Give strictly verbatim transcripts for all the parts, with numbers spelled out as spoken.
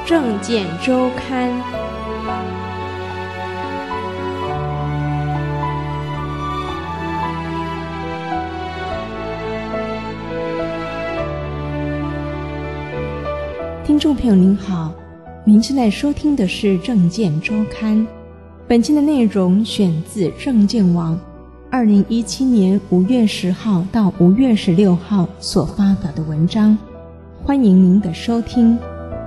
政见周刊。听众朋友您好，您正在收听的是政见周刊。本期的内容选自政见网二零一七年五月十号到五月十六号所发表的文章，欢迎您的收听。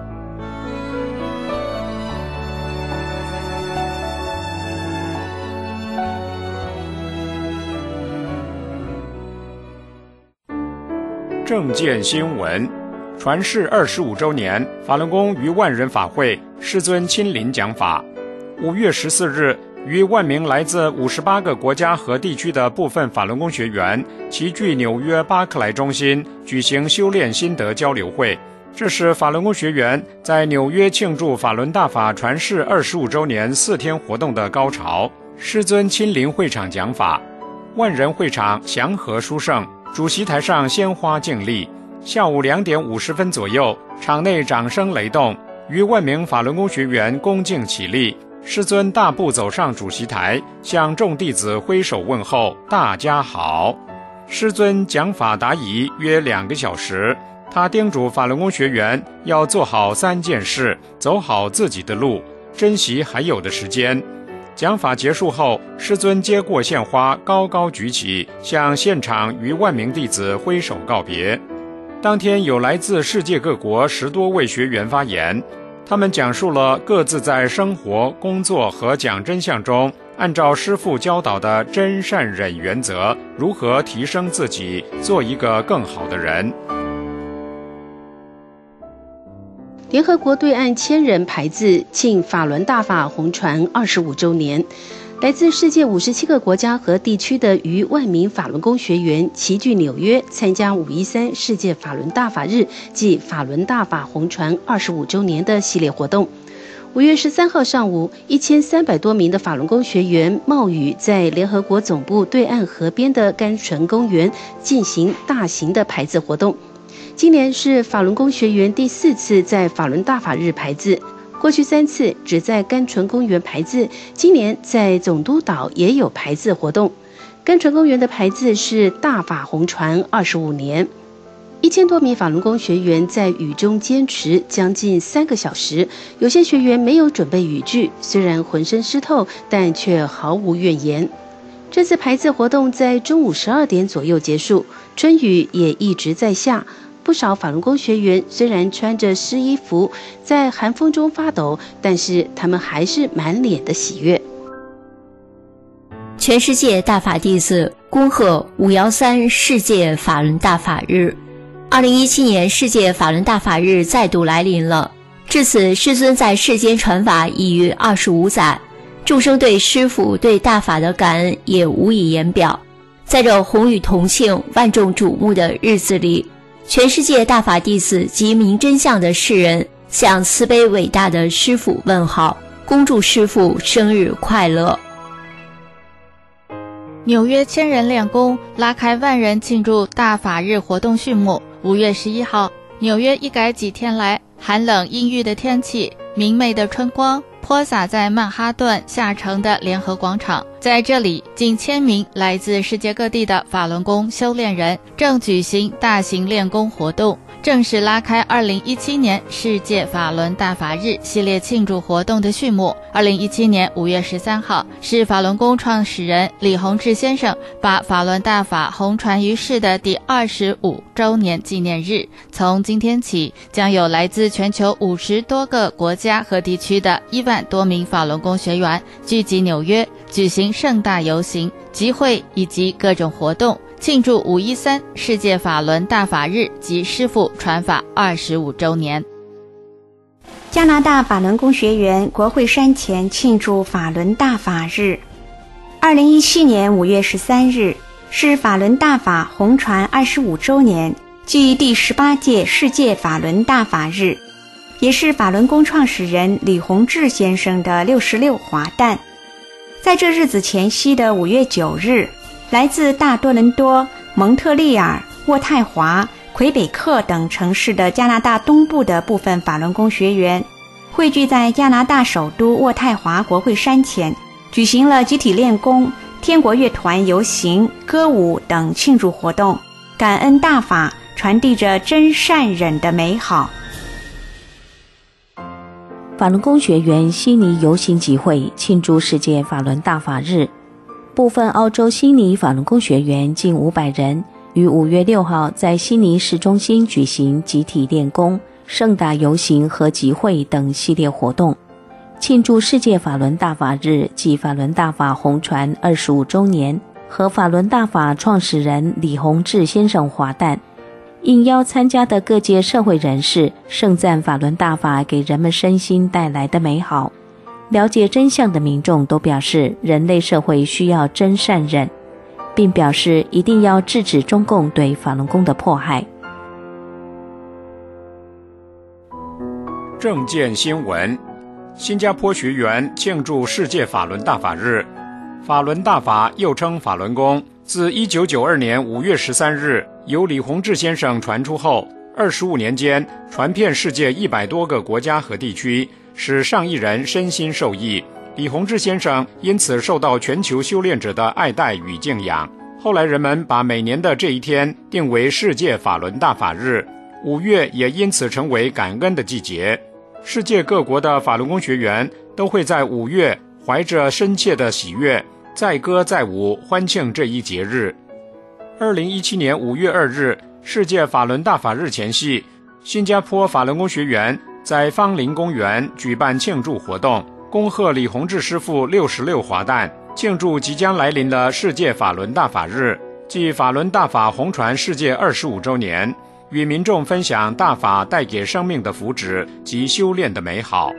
政见新闻，传世二十五周年，法轮功于万人法会，师尊亲临讲法。五月十四日，逾万名来自五十八个国家和地区的部分法轮功学员齐聚纽约巴克莱中心举行修炼心得交流会。这是法轮功学员在纽约庆祝法轮大法传世二十五周年四天活动的高潮。师尊亲临会场讲法，万人会场祥和殊胜，主席台上鲜花敬礼。下午两点五十分左右，场内掌声雷动，逾万名法轮功学员恭敬起立。师尊大步走上主席台，向众弟子挥手问候，大家好。师尊讲法答疑约两个小时，他叮嘱法轮功学员要做好三件事，走好自己的路，珍惜还有的时间。讲法结束后，师尊接过献花，高高举起，向现场逾万名弟子挥手告别。当天有来自世界各国十多位学员发言，他们讲述了各自在生活、工作和讲真相中，按照师父教导的真善忍原则，如何提升自己，做一个更好的人。 联合国对岸千人排字庆法轮大法红传二十五周年，来自世界五十七个国家和地区的逾万名法轮功学员齐聚纽约，参加五一三世界法轮大法日暨法轮大法红传二十五周年的系列活动。五月十三号上午，一千三百多名的法轮功学员冒雨在联合国总部对岸河边的甘醇公园进行大型的排字活动。今年是法轮功学员第四次在法轮大法日排字，过去三次只在甘醇公园排字，今年在总督岛也有排字活动。甘醇公园的排字是大法红传二十五年。一千多名法轮功学员在雨中坚持将近三个小时，有些学员没有准备雨具，虽然浑身湿透，但却毫无怨言。这次排字活动在中午十二点左右结束，春雨也一直在下。不少法轮功学员虽然穿着湿衣服，在寒风中发抖，但是他们还是满脸的喜悦。 全世界大法弟子恭贺五一三世界法轮大法日。二零一七年世界法轮大法日再度来临了，至此师尊在世间传法已逾二十五载，众生对师父对大法的感恩也无以言表。在这宏宇同庆万众瞩目的日子里，全世界大法弟子及明真相的世人向慈悲伟大的师父问好，恭祝师父生日快乐。 纽约千人练功，拉开万人庆祝大法日活动序幕。五月十一号，纽约一改几天来寒冷阴郁的天气，明媚的春光泼洒在曼哈顿下城的联合广场。在这里，近千名来自世界各地的法轮功修炼人正举行大型练功活动，正式拉开二零一七年世界法轮大法日系列庆祝活动的序幕。二零一七年五月十三号，是法轮功创始人李洪志先生把法轮大法红传于世的第二十五周年纪念日。从今天起，将有来自全球五十多个国家和地区的一万多名法轮功学员聚集纽约，举行盛大游行、集会以及各种活动，庆祝五一三世界法轮大法日及师父传法二十五周年。 加拿大法轮功学员国会山前庆祝法轮大法日。二零一七年五月十三日是法轮大法红传二十五周年，即第十八届世界法轮大法日，也是法轮功创始人李洪志先生的六十六华诞。在这日子前夕的五月九日，来自大多伦多、蒙特利尔、渥太华、魁北克等城市的加拿大东部的部分法轮功学员汇聚在加拿大首都渥太华国会山前，举行了集体练功、天国乐团游行、歌舞等庆祝活动，感恩大法，传递着真善忍的美好。 法轮功学员悉尼游行集会庆祝世界法轮大法日，部分澳洲悉尼法轮功学员近五百人于五月六号在悉尼市中心举行集体练功、盛大游行和集会等系列活动，庆祝世界法轮大法日暨法轮大法红传二十五周年和法轮大法创始人李洪志先生华诞。应邀参加的各界社会人士盛赞法轮大法给人们身心带来的美好。了解真相的民众都表示，人类社会需要真善忍，并表示一定要制止中共对法轮功的迫害。 政见新闻：新加坡学员庆祝世界法轮大法日。法轮大法又称法轮功，自一九九二年五月十三日由李洪志先生传出后，二十五年间传遍世界一百多个国家和地区，使上亿人身心受益。李洪志先生因此受到全球修炼者的爱戴与敬仰。后来人们把每年的这一天定为世界法轮大法日，五月也因此成为感恩的季节。世界各国的法轮功学员都会在五月怀着深切的喜悦，载歌载舞欢庆这一节日。二零一七年五月二日，世界法轮大法日前夕，新加坡法轮功学员在芳林公园举办庆祝活动，恭贺李洪志师父六十六华诞，庆祝即将来临的世界法轮大法日，即法轮大法红传世界二十五周年，与民众分享大法带给生命的福祉及修炼的美好。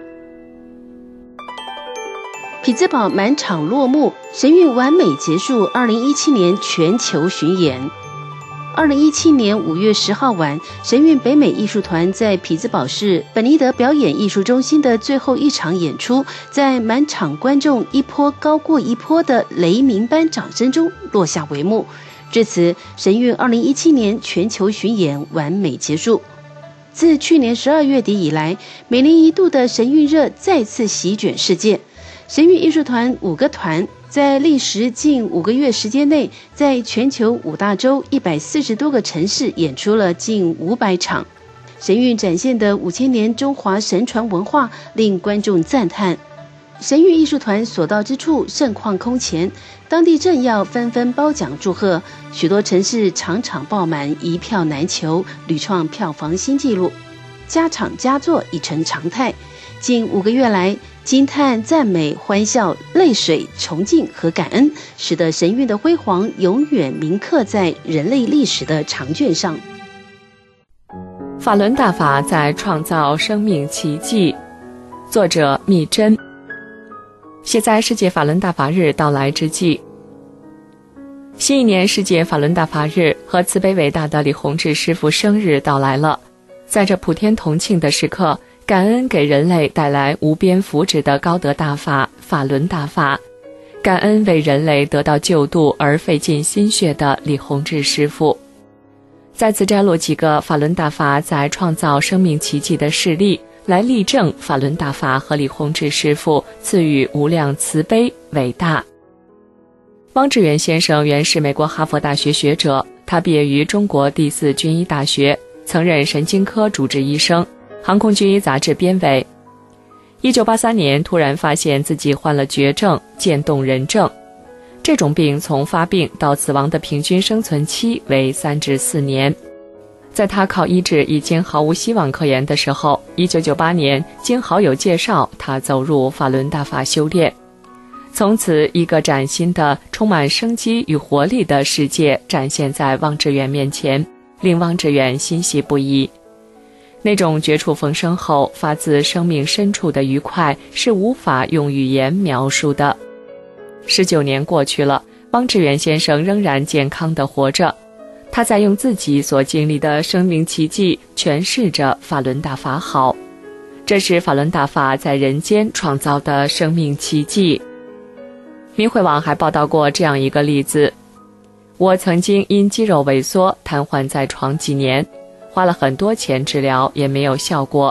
匹兹堡满场落幕，神韵完美结束二零一七年全球巡演。二零一七年五月十号晚，神韵北美艺术团在匹兹堡市本尼德表演艺术中心的最后一场演出，在满场观众一波高过一波的雷鸣般掌声中落下帷幕。至此，神韵二零一七年全球巡演完美结束。自去年十二月底以来，每年一度的神韵热再次席卷世界。神韵艺术团五个团在历时近五个月时间内，在全球五大洲一百四十多个城市演出了近五百场。神韵展现的五千年中华神传文化令观众赞叹。神韵艺术团所到之处盛况空前，当地政要纷纷褒奖祝贺，许多城市场场爆满，一票难求，屡创票房新纪录，加场加座已成常态。近五个月来，惊叹、赞美、欢笑、泪水、崇敬和感恩，使得神韵的辉煌永远铭刻在人类历史的长卷上。 法轮大法在创造生命奇迹，作者密真。写在世界法轮大法日到来之际，新一年世界法轮大法日和慈悲伟大的李洪志师父生日到来了。在这普天同庆的时刻，感恩给人类带来无边福祉的高德大法法轮大法，感恩为人类得到救度而费尽心血的李洪志师父。再次摘录几个法轮大法在创造生命奇迹的事例，来例证法轮大法和李洪志师父赐予无量慈悲伟大。汪志远先生原是美国哈佛大学学者，他毕业于中国第四军医大学，曾任神经科主治医生，航空军医杂志编委。一九八三年突然发现自己患了绝症渐冻人症，这种病从发病到死亡的平均生存期为三至四年。在他靠医治已经毫无希望可言的时候，一九九八年经好友介绍，他走入法轮大法修炼。从此，一个崭新的、充满生机与活力的世界展现在汪志远面前，令汪志远欣喜不已。那种绝处逢生后发自生命深处的愉快，是无法用语言描述的。十九年过去了，汪志远先生仍然健康地活着，他在用自己所经历的生命奇迹诠释着法轮大法好。这是法轮大法在人间创造的生命奇迹。明慧网还报道过这样一个例子：我曾经因肌肉萎缩瘫痪在床几年，花了很多钱治疗也没有效果，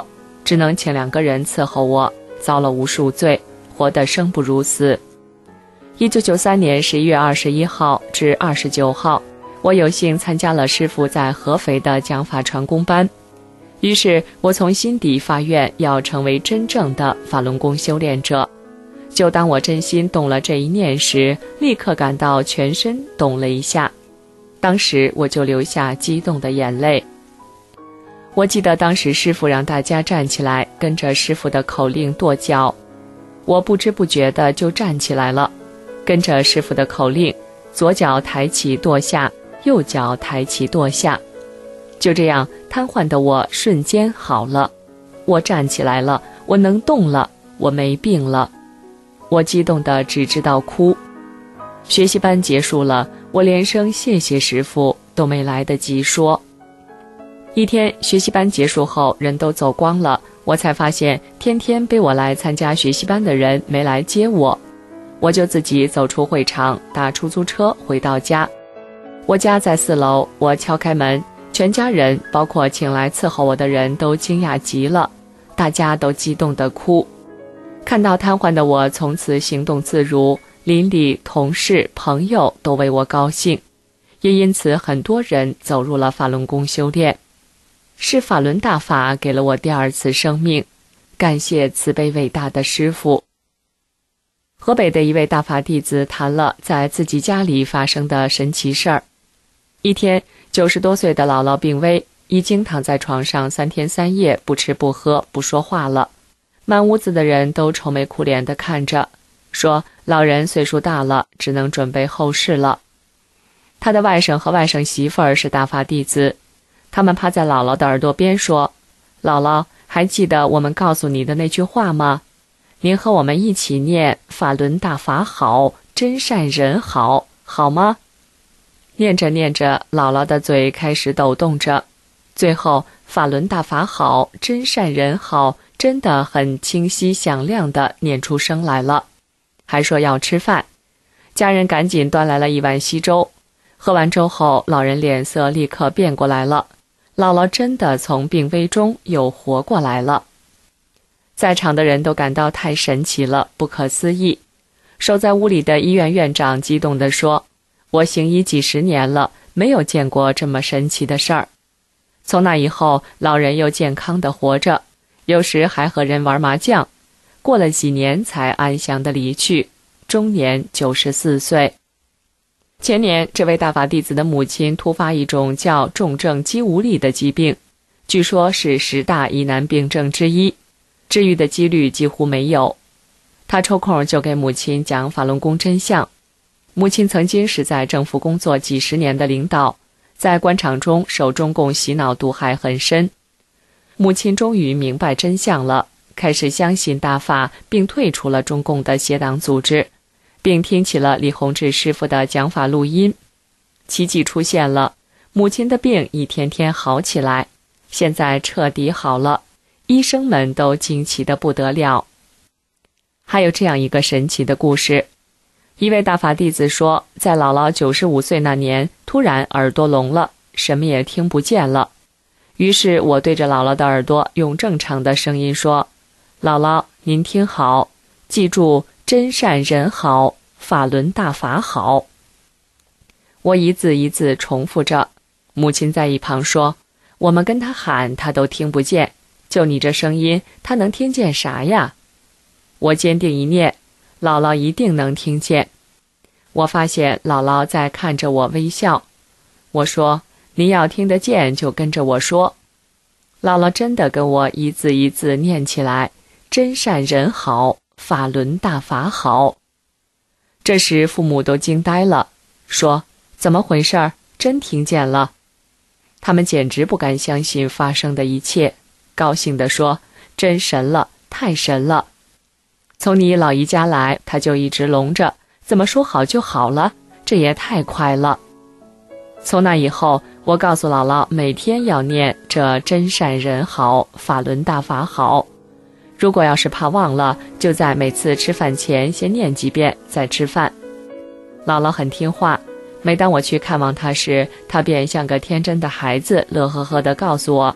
只能请两个人伺候我，遭了无数罪，活得生不如死。一九九三年十一月二十一号至二十九号，我有幸参加了师父在合肥的讲法传功班，于是我从心底发愿要成为真正的法轮功修炼者。就当我真心动了这一念时，立刻感到全身动了一下，当时我就流下激动的眼泪。我记得当时师父让大家站起来，跟着师父的口令跺脚，我不知不觉地就站起来了，跟着师父的口令，左脚抬起跺下，右脚抬起跺下，就这样瘫痪的我瞬间好了，我站起来了，我能动了，我没病了。我激动得只知道哭。学习班结束了，我连声谢谢师父都没来得及说。一天学习班结束后，人都走光了，我才发现天天背我来参加学习班的人没来接我，我就自己走出会场，打出租车回到家。我家在四楼，我敲开门，全家人包括请来伺候我的人都惊讶极了，大家都激动地哭。看到瘫痪的我从此行动自如，邻里、同事、朋友都为我高兴，也因此很多人走入了法轮功修炼。是法轮大法给了我第二次生命，感谢慈悲伟大的师父。河北的一位大法弟子谈了在自己家里发生的神奇事儿。一天，九十多岁的姥姥病危，已经躺在床上三天三夜不吃不喝不说话了，满屋子的人都愁眉苦脸地看着，说老人岁数大了，只能准备后事了。他的外甥和外甥媳妇儿是大法弟子，他们趴在姥姥的耳朵边说，姥姥，还记得我们告诉你的那句话吗？您和我们一起念法轮大法好，真善人好，好吗？念着念着，姥姥的嘴开始抖动着，最后法轮大法好，真善人好真的很清晰响亮地念出声来了，还说要吃饭。家人赶紧端来了一碗稀粥，喝完粥后，老人脸色立刻变过来了，姥姥真的从病危中又活过来了。在场的人都感到太神奇了，不可思议。守在屋里的医院院长激动地说，我行医几十年了，没有见过这么神奇的事儿。从那以后，老人又健康地活着，有时还和人玩麻将，过了几年才安详地离去，终年九十四岁。前年，这位大法弟子的母亲突发一种叫重症肌无力的疾病，据说是十大疑难病症之一，治愈的几率几乎没有。他抽空就给母亲讲法轮功真相。母亲曾经是在政府工作几十年的领导，在官场中受中共洗脑毒害很深。母亲终于明白真相了，开始相信大法，并退出了中共的邪党组织，并听起了李洪志师傅的讲法录音。奇迹出现了，母亲的病一天天好起来，现在彻底好了，医生们都惊奇得不得了。还有这样一个神奇的故事，一位大法弟子说，在姥姥九十五岁那年，突然耳朵聋了，什么也听不见了。于是我对着姥姥的耳朵用正常的声音说，姥姥，您听好，记住真善人好，法轮大法好。我一字一字重复着，母亲在一旁说，我们跟他喊他都听不见，就你这声音他能听见啥呀？我坚定一念，姥姥一定能听见。我发现姥姥在看着我微笑，我说，您要听得见就跟着我说。姥姥真的跟我一字一字念起来，真善人好，法轮大法好。这时父母都惊呆了，说，怎么回事？真听见了。他们简直不敢相信发生的一切，高兴地说，真神了，太神了。从你老姨家来，他就一直聋着，怎么说好就好了，这也太快了。从那以后，我告诉姥姥每天要念这真善人好，法轮大法好。如果要是怕忘了，就在每次吃饭前先念几遍再吃饭。姥姥很听话，每当我去看望她时，她便像个天真的孩子，乐呵呵地告诉我，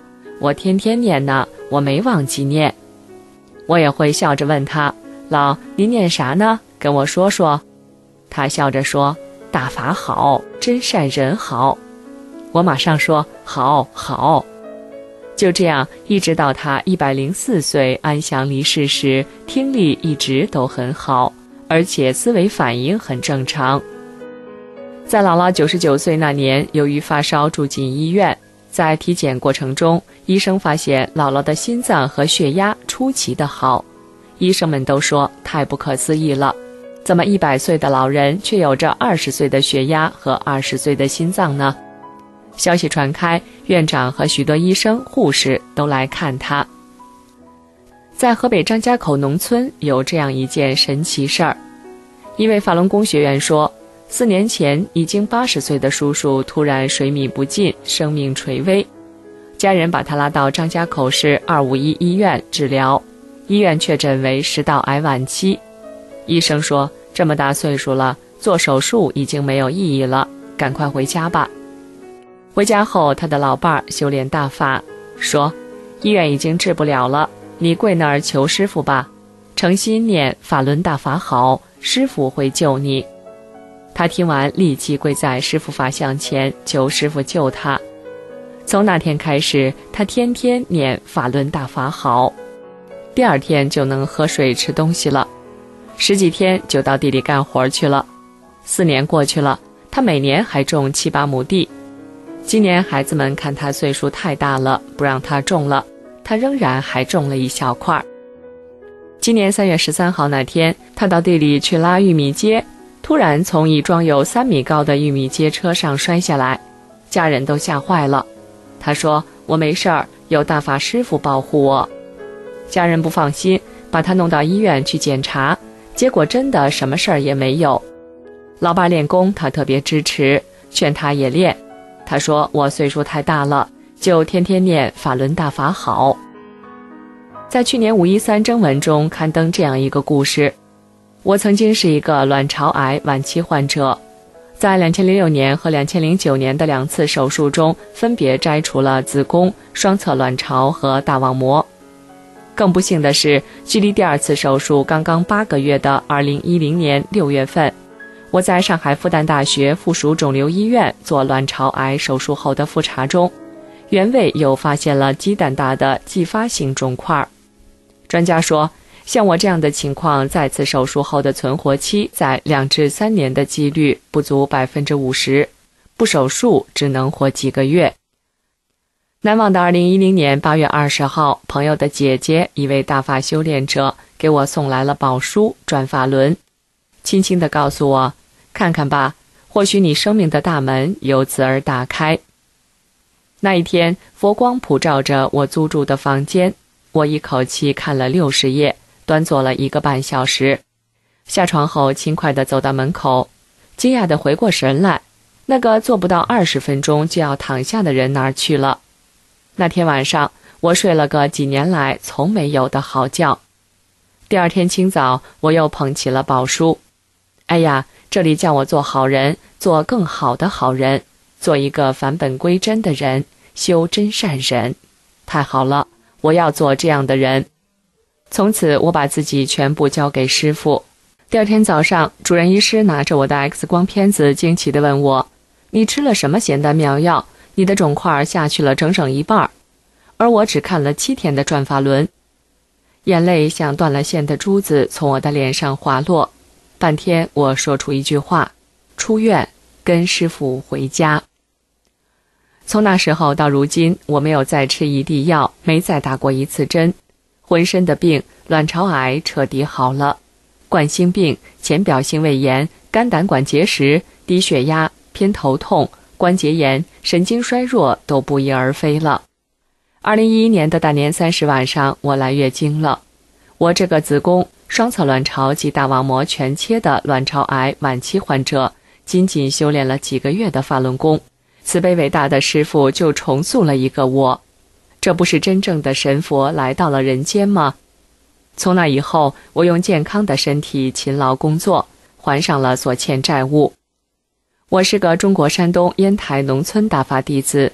我天天念呢，我没忘记念。我也会笑着问他，老，您念啥呢？跟我说说。他笑着说，大法好，真善人好。我马上说，好好。就这样，一直到他一百零四岁安详离世时，听力一直都很好，而且思维反应很正常。在姥姥九十九岁那年，由于发烧住进医院，在体检过程中，医生发现姥姥的心脏和血压出奇的好。医生们都说太不可思议了，怎么一百岁的老人却有着二十岁的血压和二十岁的心脏呢？消息传开，院长和许多医生、护士都来看他。在河北张家口农村有这样一件神奇事儿，一位法轮功学员说，四年前已经八十岁的叔叔突然水米不进，生命垂危，家人把他拉到张家口市二五一医院治疗，医院确诊为食道癌晚期。医生说，这么大岁数了，做手术已经没有意义了，赶快回家吧。回家后，他的老伴儿修炼大法，说，医院已经治不了了，你跪那儿求师父吧，诚心念法轮大法好，师父会救你。他听完立即跪在师父法像前求师父救他。从那天开始，他天天念法轮大法好，第二天就能喝水吃东西了，十几天就到地里干活去了。四年过去了，他每年还种七八亩地。今年孩子们看他岁数太大了，不让他种了，他仍然还种了一小块。今年三月十三号那天，他到地里去拉玉米秸，突然从一装有三米高的玉米秸车上摔下来，家人都吓坏了。他说，我没事儿，有大法师父保护我。家人不放心，把他弄到医院去检查，结果真的什么事儿也没有。老伴练功，他特别支持，劝他也练。他说，我岁数太大了，就天天念法轮大法好。在去年五一三征文中刊登这样一个故事，我曾经是一个卵巢癌晚期患者，在两千零六年和两千零九年的两次手术中，分别摘除了子宫、双侧卵巢和大网膜。更不幸的是，距离第二次手术刚刚八个月的二零一零年六月份，我在上海复旦大学附属肿瘤医院做卵巢癌手术后的复查中，原位又发现了鸡蛋大的继发性肿块。专家说，像我这样的情况，再次手术后的存活期在两至三年的几率不足百分之五十，不手术只能活几个月。难忘的二零一零年八月二十号，朋友的姐姐，一位大法修炼者，给我送来了宝书转法轮，轻轻地告诉我，看看吧，或许你生命的大门由此而打开。那一天，佛光普照着我租住的房间，我一口气看了六十页，端坐了一个半小时。下床后，轻快地走到门口，惊讶地回过神来，那个做不到二十分钟就要躺下的人哪儿去了？那天晚上，我睡了个几年来从没有的好觉。第二天清早，我又捧起了宝书。哎呀，这里叫我做好人，做更好的好人，做一个返本归真的人，修真善忍。太好了，我要做这样的人。从此，我把自己全部交给师父。第二天早上，主任医师拿着我的 X 光片子，惊奇地问我：“你吃了什么仙丹妙药？你的肿块下去了整整一半。”而我只看了七天的转法轮，眼泪像断了线的珠子从我的脸上滑落。半天，我说出一句话：出院，跟师父回家。从那时候到如今，我没有再吃一滴药，没再打过一次针，浑身的病，卵巢癌彻底好了，冠心病、浅表性胃炎、肝胆管结石、低血压、偏头痛、关节炎、神经衰弱都不翼而飞了。二零一一年的大年三十晚上，我来月经了。我这个子宫、双侧卵巢及大网膜全切的卵巢癌晚期患者，仅仅修炼了几个月的法轮功，慈悲伟大的师父就重塑了一个我。这不是真正的神佛来到了人间吗？从那以后，我用健康的身体勤劳工作，还上了所欠债务。我是个中国山东烟台农村大法弟子，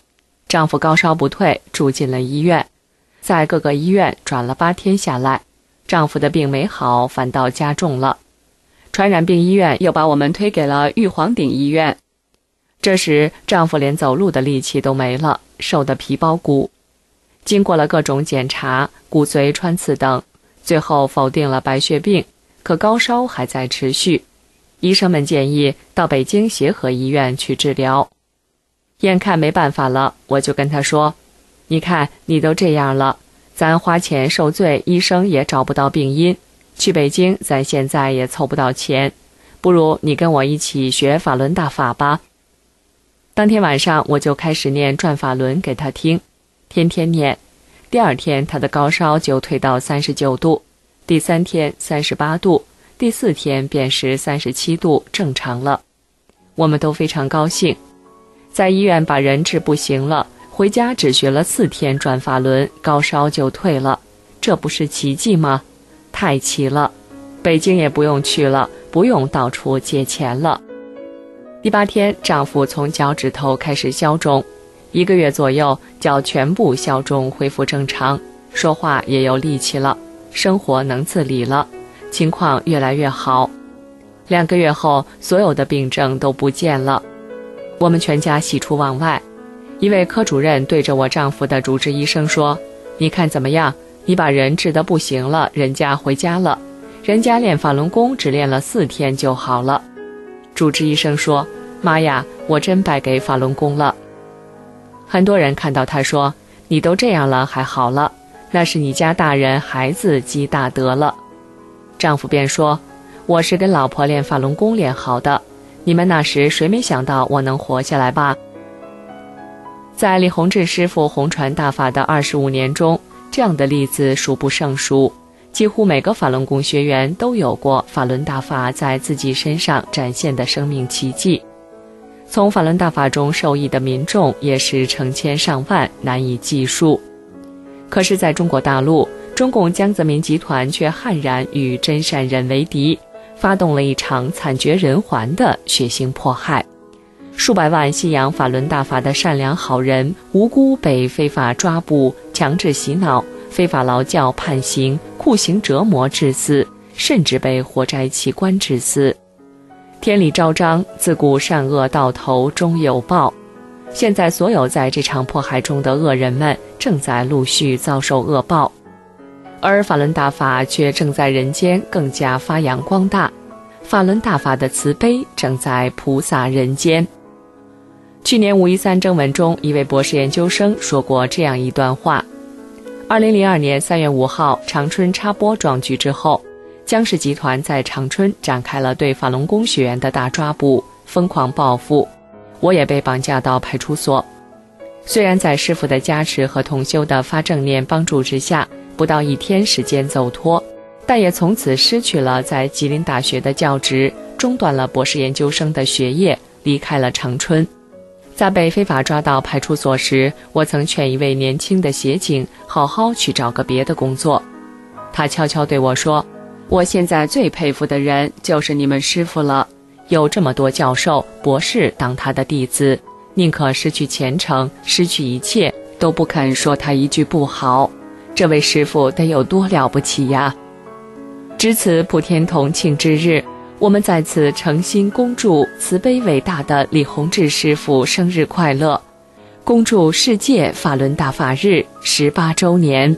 丈夫高烧不退，住进了医院，在各个医院转了八天下来，丈夫的病没好，反倒加重了。传染病医院又把我们推给了玉皇顶医院。这时丈夫连走路的力气都没了，瘦得皮包骨。经过了各种检查，骨髓穿刺等，最后否定了白血病，可高烧还在持续。医生们建议到北京协和医院去治疗。眼看没办法了，我就跟他说，你看你都这样了，咱花钱受罪，医生也找不到病因，去北京咱现在也凑不到钱，不如你跟我一起学法轮大法吧。当天晚上我就开始念转法轮给他听，天天念。第二天他的高烧就退到三十九度，第三天三十八度，第四天便是三十七度，正常了。我们都非常高兴。在医院把人治不行了，回家只学了四天转法轮，高烧就退了，这不是奇迹吗？太奇了！北京也不用去了，不用到处借钱了。第八天，丈夫从脚趾头开始消肿，一个月左右，脚全部消肿恢复正常，说话也有力气了，生活能自理了，情况越来越好。两个月后，所有的病症都不见了。我们全家喜出望外。一位科主任对着我丈夫的主治医生说，你看怎么样？你把人治得不行了，人家回家了，人家练法轮功只练了四天就好了。主治医生说，妈呀，我真败给法轮功了。很多人看到他说，你都这样了还好了，那是你家大人孩子积大德了。丈夫便说，我是跟老婆练法轮功练好的，你们那时谁没想到我能活下来吧？在李洪志师傅弘传大法的二十五年中，这样的例子数不胜数，几乎每个法轮功学员都有过法轮大法在自己身上展现的生命奇迹。从法轮大法中受益的民众也是成千上万，难以计数。可是在中国大陆，中共江泽民集团却悍然与真善人为敌，发动了一场惨绝人寰的血腥迫害。数百万信仰法轮大法的善良好人，无辜被非法抓捕、强制洗脑、非法劳教判刑、酷刑折磨致死，甚至被活摘器官致死。天理昭彰，自古善恶到头终有报。现在所有在这场迫害中的恶人们正在陆续遭受恶报，而法轮大法却正在人间更加发扬光大。法轮大法的慈悲正在菩萨人间。去年五一三征文中，一位博士研究生说过这样一段话：二零零二年三月五号，长春插播壮举之后，江氏集团在长春展开了对法轮功学员的大抓捕，疯狂报复。我也被绑架到派出所。虽然在师父的加持和同修的发正念帮助之下，不到一天时间走脱，但也从此失去了在吉林大学的教职，中断了博士研究生的学业，离开了长春。在被非法抓到派出所时，我曾劝一位年轻的协警好好去找个别的工作。他悄悄对我说，我现在最佩服的人就是你们师父了，有这么多教授、博士当他的弟子，宁可失去前程，失去一切，都不肯说他一句不好。这位师父得有多了不起呀！值此普天同庆之日，我们在此诚心恭祝慈悲伟大的李洪志师父生日快乐，恭祝世界法轮大法日十八周年。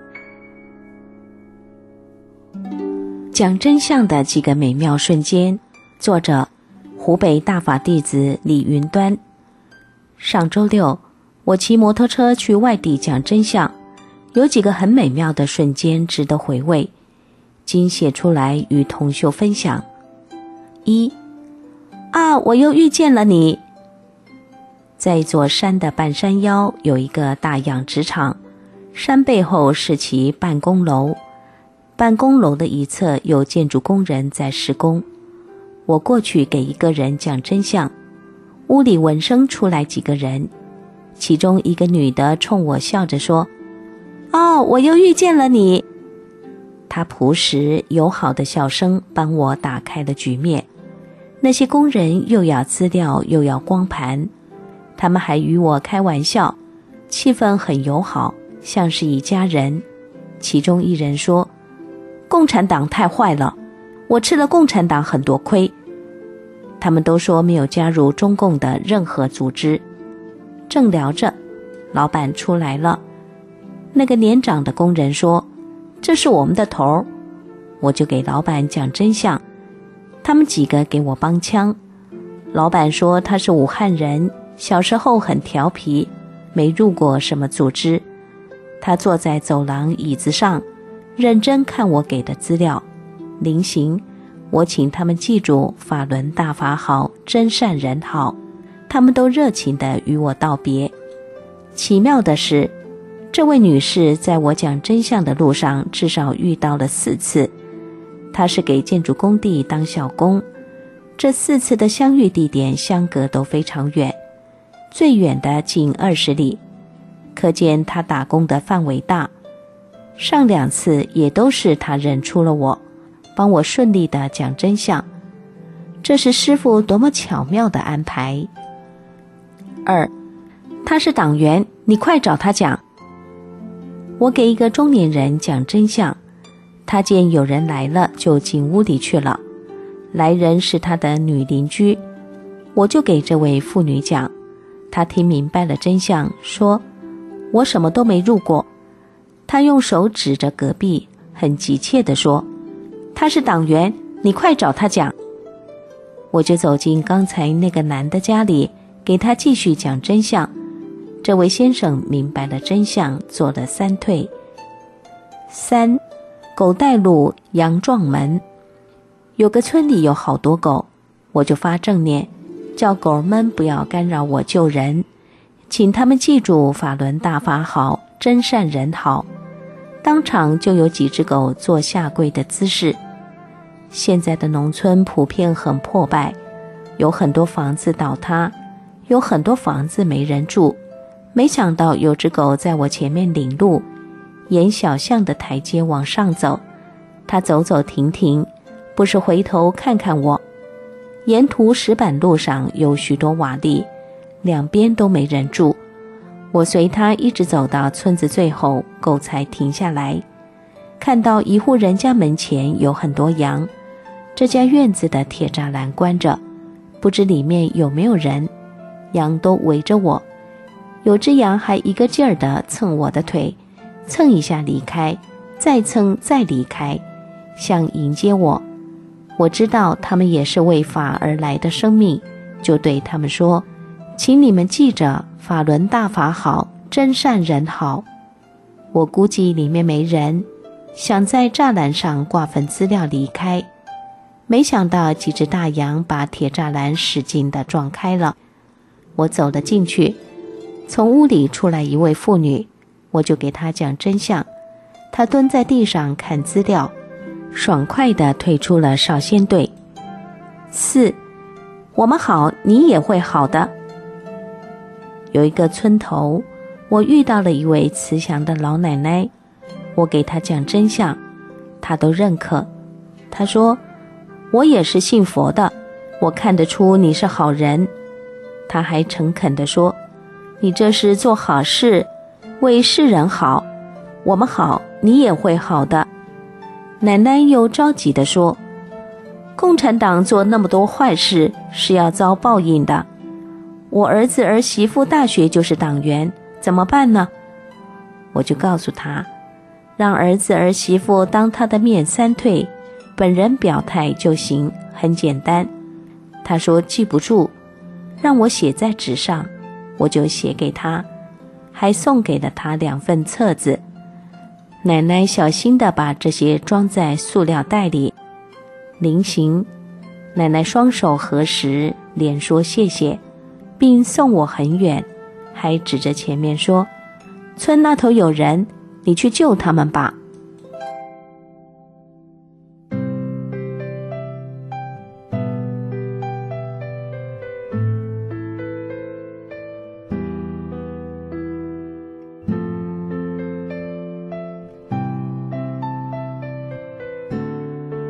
讲真相的几个美妙瞬间，作者湖北大法弟子李云端。上周六，我骑摩托车去外地讲真相，有几个很美妙的瞬间值得回味，今写出来与同修分享。一啊，我又遇见了你。在一座山的半山腰有一个大养殖场，山背后是其办公楼，办公楼的一侧有建筑工人在施工。我过去给一个人讲真相，屋里闻声出来几个人，其中一个女的冲我笑着说，哦，我又遇见了你。她朴实友好的笑声帮我打开了局面。那些工人又要资料又要光盘，他们还与我开玩笑， 气氛很友好，像是一家人。其中一人说，共产党太坏了，我吃了共产党很多亏。他们都说没有加入中共的任何组织。正聊着，老板出来了。那个年长的工人说，这是我们的头。我就给老板讲真相，他们几个给我帮腔。老板说他是武汉人，小时候很调皮，没入过什么组织。他坐在走廊椅子上，认真看我给的资料。临行，我请他们记住法轮大法好，真善人好。他们都热情地与我道别。奇妙的是，这位女士在我讲真相的路上至少遇到了四次。她是给建筑工地当小工，这四次的相遇地点相隔都非常远，最远的近二十里，可见她打工的范围大。上两次也都是她认出了我，帮我顺利地讲真相。这是师父多么巧妙的安排。二，他是党员，你快找他讲。我给一个中年人讲真相，他见有人来了，就进屋里去了。来人是他的女邻居，我就给这位妇女讲。她听明白了真相，说我什么都没入过。她用手指着隔壁，很急切地说，他是党员，你快找他讲。我就走进刚才那个男的家里，给他继续讲真相。这位先生明白了真相，做了三退。三，狗带路，羊撞门。有个村里有好多狗，我就发正念，叫狗们不要干扰我救人，请他们记住法轮大法好，真善人好。当场就有几只狗做下跪的姿势。现在的农村普遍很破败，有很多房子倒塌，有很多房子没人住。没想到有只狗在我前面领路，沿小巷的台阶往上走。它走走停停，不是回头看看我。沿途石板路上有许多瓦砾，两边都没人住。我随它一直走到村子最后，狗才停下来。看到一户人家门前有很多羊，这家院子的铁栅栏关着，不知里面有没有人。羊都围着我，有只羊还一个劲儿地蹭我的腿，蹭一下离开，再蹭再离开，想迎接我。我知道他们也是为法而来的生命，就对他们说，请你们记着法轮大法好，真善人好。我估计里面没人，想在栅栏上挂份资料离开，没想到几只大羊把铁栅栏使劲地撞开了。我走了进去，从屋里出来一位妇女，我就给她讲真相。她蹲在地上看资料，爽快地退出了少先队。四，我们好，你也会好的。有一个村头，我遇到了一位慈祥的老奶奶，我给她讲真相，她都认可。她说，我也是信佛的，我看得出你是好人。她还诚恳地说，你这是做好事，为世人好，我们好，你也会好的。奶奶又着急地说，共产党做那么多坏事是要遭报应的，我儿子儿媳妇大学就是党员，怎么办呢？我就告诉他，让儿子儿媳妇当他的面三退，本人表态就行，很简单。他说记不住，让我写在纸上，我就写给他，还送给了他两份册子。奶奶小心地把这些装在塑料袋里。临行，奶奶双手合十，连说谢谢，并送我很远，还指着前面说，村那头有人，你去救他们吧。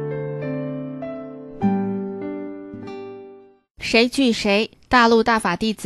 谁惧谁？大陆大法弟子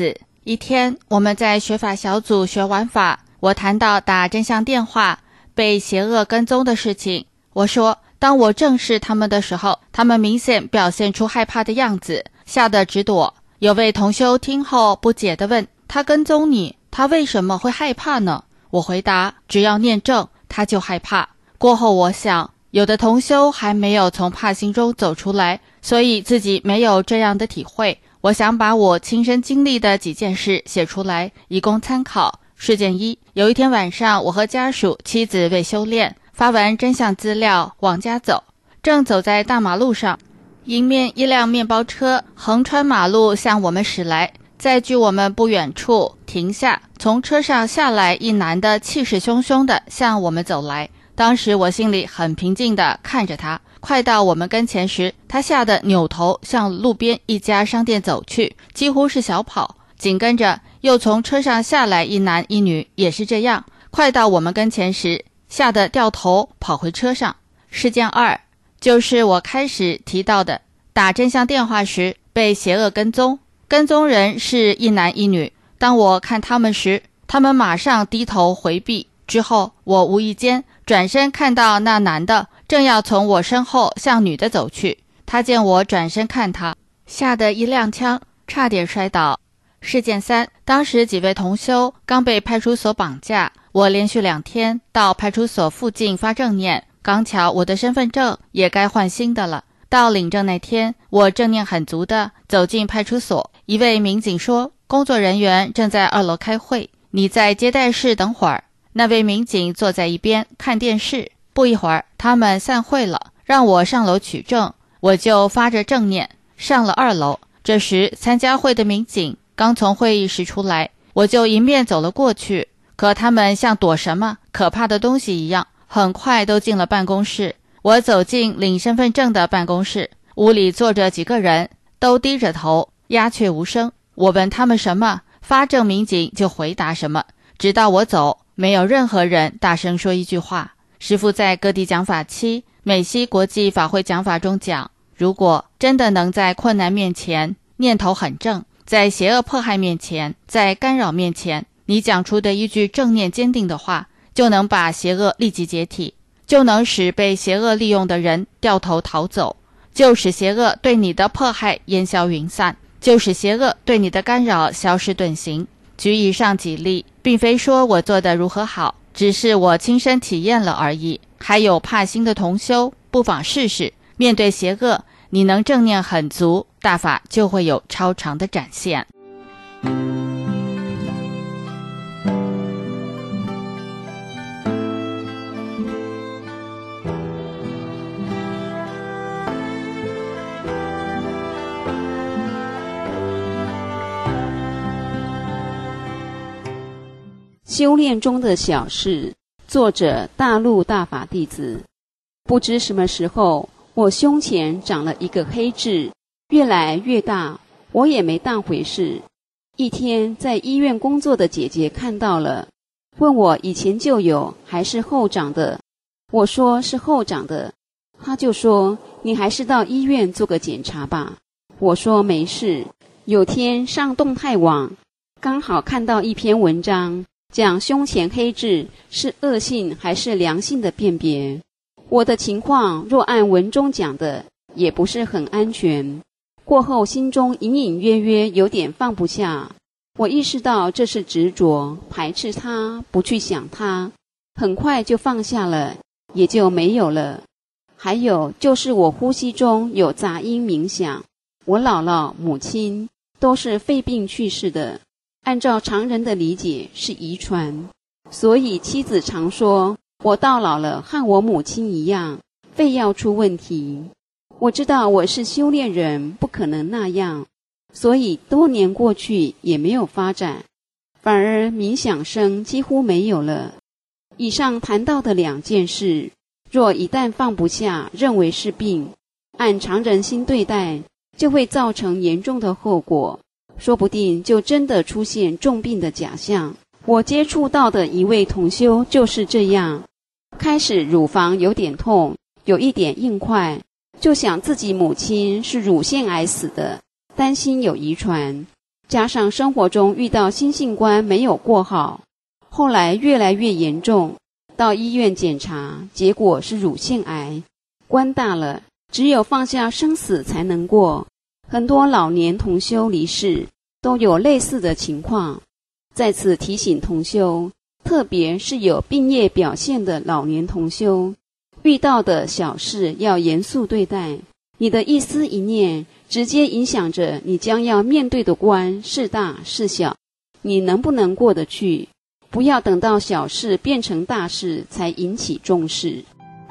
一天，我们在学法小组学完法，我谈到打真相电话被邪恶跟踪的事情。我说，当我正视他们的时候，他们明显表现出害怕的样子，吓得直躲。有位同修听后不解地问，他跟踪你，他为什么会害怕呢？我回答，只要念正，他就害怕。过后我想，有的同修还没有从怕心中走出来，所以自己没有这样的体会。我想把我亲身经历的几件事写出来，以供参考。事件一，有一天晚上，我和家属、妻子为修炼，发完真相资料往家走，正走在大马路上，迎面一辆面包车横穿马路向我们驶来，在距我们不远处停下，从车上下来一男的，气势汹汹地向我们走来。当时我心里很平静地看着他，快到我们跟前时，他吓得扭头向路边一家商店走去，几乎是小跑。紧跟着又从车上下来一男一女，也是这样，快到我们跟前时，吓得掉头跑回车上。事件二，就是我开始提到的，打真相电话时被邪恶跟踪，跟踪人是一男一女。当我看他们时，他们马上低头回避，之后我无意间转身看到那男的正要从我身后向女的走去，他见我转身看他，吓得一踉跄，差点摔倒。事件三，当时几位同修刚被派出所绑架，我连续两天到派出所附近发正念，刚巧我的身份证也该换新的了。到领证那天，我正念很足地走进派出所，一位民警说，工作人员正在二楼开会，你在接待室等会儿。那位民警坐在一边看电视，不一会儿他们散会了，让我上楼取证，我就发着正念上了二楼。这时参加会的民警刚从会议室出来，我就迎面走了过去，可他们像躲什么可怕的东西一样，很快都进了办公室。我走进领身份证的办公室，屋里坐着几个人，都低着头，鸦雀无声。我问他们什么，发证民警就回答什么，直到我走，没有任何人大声说一句话。师父在各地讲法期美西国际法会讲法中讲，如果真的能在困难面前念头很正，在邪恶迫害面前，在干扰面前，你讲出的一句正念坚定的话，就能把邪恶立即解体，就能使被邪恶利用的人掉头逃走，就使邪恶对你的迫害烟消云散，就使邪恶对你的干扰消失遁形。举以上几例，并非说我做得如何好，只是我亲身体验了而已。还有怕心的同修，不妨试试，面对邪恶，你能正念很足，大法就会有超常的展现。 修炼中的小事，作者大陆大法弟子。不知什么时候，我胸前长了一个黑痣，越来越大，我也没当回事。一天在医院工作的姐姐看到了，问我以前就有还是后长的。我说是后长的，她就说你还是到医院做个检查吧。我说没事。有天上动态网，刚好看到一篇文章，讲胸前黑痣是恶性还是良性的辨别。我的情况若按文中讲的，也不是很安全。过后心中隐隐约约有点放不下，我意识到这是执着，排斥它，不去想它，很快就放下了，也就没有了。还有就是我呼吸中有杂音冥想，我姥姥、母亲都是肺病去世的，按照常人的理解是遗传，所以妻子常说我到老了和我母亲一样，肺要出问题。我知道我是修炼人，不可能那样，所以多年过去也没有发展，反而冥想声几乎没有了。以上谈到的两件事，若一旦放不下，认为是病，按常人心对待，就会造成严重的后果，说不定就真的出现重病的假象。我接触到的一位同修就是这样，开始乳房有点痛，有一点硬块，就想自己母亲是乳腺癌死的，担心有遗传。 加上生活中遇到心性关没有过好，后来越来越严重，到医院检查，结果是乳腺癌，关大了，只有放下生死才能过。很多老年同修离世都有类似的情况，在此提醒同修，特别是有病业表现的老年同修，遇到的小事要严肃对待，你的一丝一念直接影响着你将要面对的关，是大是小，你能不能过得去？不要等到小事变成大事才引起重视。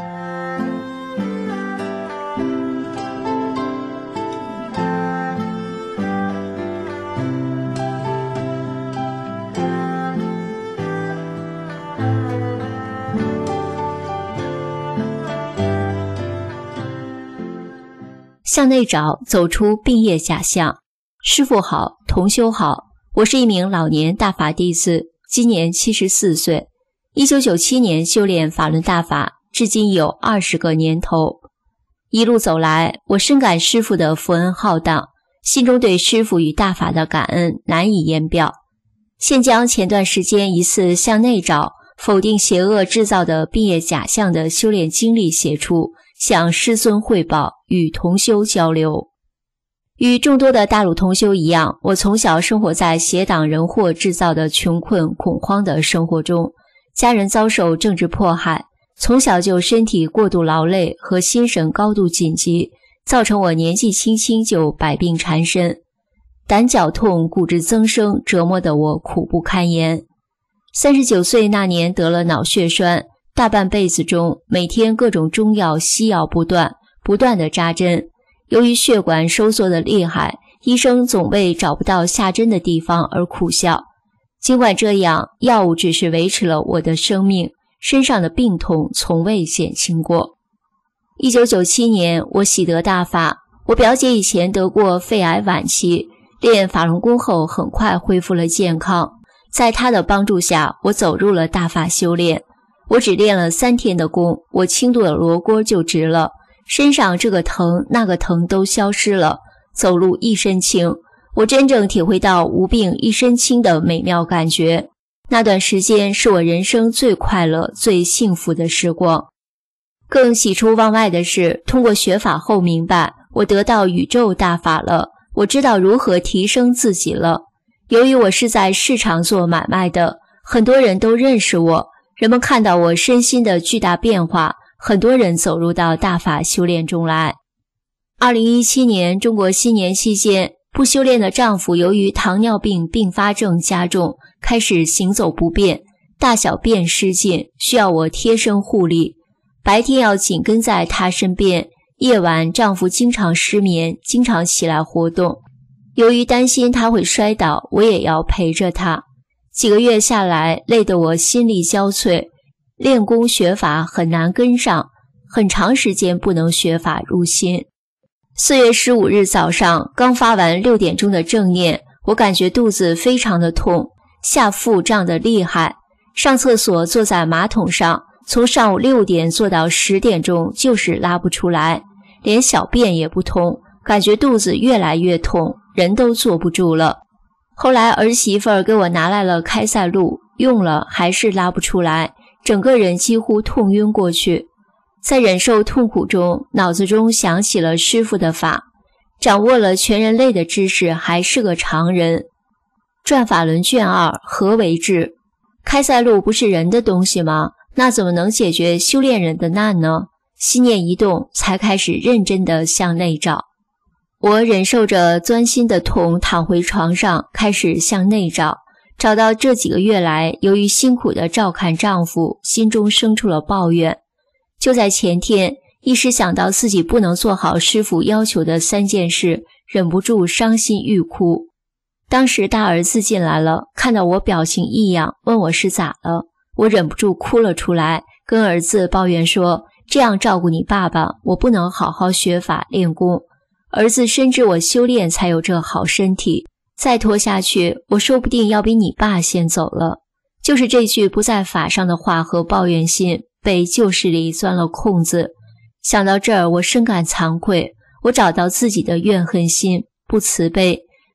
向内找，走出病业假象。师父好，同修好，我是一名老年大法弟子，今年七十四岁。一九九七年修炼法轮大法，至今有二十个年头。一路走来，我深感师父的福恩浩荡，心中对师父与大法的感恩难以言表。现将前段时间一次向内找，否定邪恶制造的病业假象的修炼经历写出，向师尊汇报，与同修交流。与众多的大陆同修一样，我从小生活在邪党人祸制造的穷困恐慌的生活中，家人遭受政治迫害，从小就身体过度劳累和心神高度紧急，造成我年纪轻轻就百病缠身，胆绞痛、骨质增生，折磨得我苦不堪言。三十九岁那年得了脑血栓，大半辈子中每天各种中药西药不断，不断的扎针。由于血管收缩的厉害，医生总为找不到下针的地方而苦笑。尽管这样，药物只是维持了我的生命，身上的病痛从未减轻过。一九九七年，我喜得大法。我表姐以前得过肺癌晚期，练法轮功后很快恢复了健康。在她的帮助下，我走入了大法修炼。我只练了三天的功，我轻度的罗锅就直了。身上这个疼那个疼都消失了，走路一身轻，我真正体会到无病一身轻的美妙感觉。那段时间是我人生最快乐最幸福的时光。更喜出望外的是，通过学法后明白，我得到宇宙大法了，我知道如何提升自己了。由于我是在市场做买卖的，很多人都认识我，人们看到我身心的巨大变化，很多人走入到大法修炼中来。二零一七年中国新年期间，不修炼的丈夫由于糖尿病并发症加重，开始行走不便，大小便失禁，需要我贴身护理。白天要紧跟在他身边，夜晚丈夫经常失眠，经常起来活动。由于担心他会摔倒，我也要陪着他。几个月下来，累得我心力交瘁，练功学法很难跟上，很长时间不能学法入心。四月十五日早上，刚发完六点钟的正念，我感觉肚子非常的痛，下腹胀得厉害。上厕所坐在马桶上，从上午六点坐到十点钟，就是拉不出来，连小便也不通，感觉肚子越来越痛，人都坐不住了。后来儿媳妇儿给我拿来了开塞露，用了还是拉不出来，整个人几乎痛晕过去。在忍受痛苦中，脑子中想起了师父的法，掌握了全人类的知识，还是个常人。转法轮卷二，何为治？开塞露不是人的东西吗？那怎么能解决修炼人的难呢？心念一动，才开始认真地向内找。我忍受着钻心的痛，躺回床上，开始向内找。找到这几个月来，由于辛苦地照看丈夫，心中生出了抱怨。就在前天，一时想到自己不能做好师父要求的三件事，忍不住伤心欲哭。当时大儿子进来了，看到我表情异样，问我是咋了。我忍不住哭了出来，跟儿子抱怨说，这样照顾你爸爸，我不能好好学法练功。儿子深知我修炼才有这好身体，再拖下去，我说不定要比你爸先走了。就是这句不在法上的话和抱怨心，被旧事里钻了空子。想到这儿，我深感惭愧，我找到自己的怨恨心，不慈悲，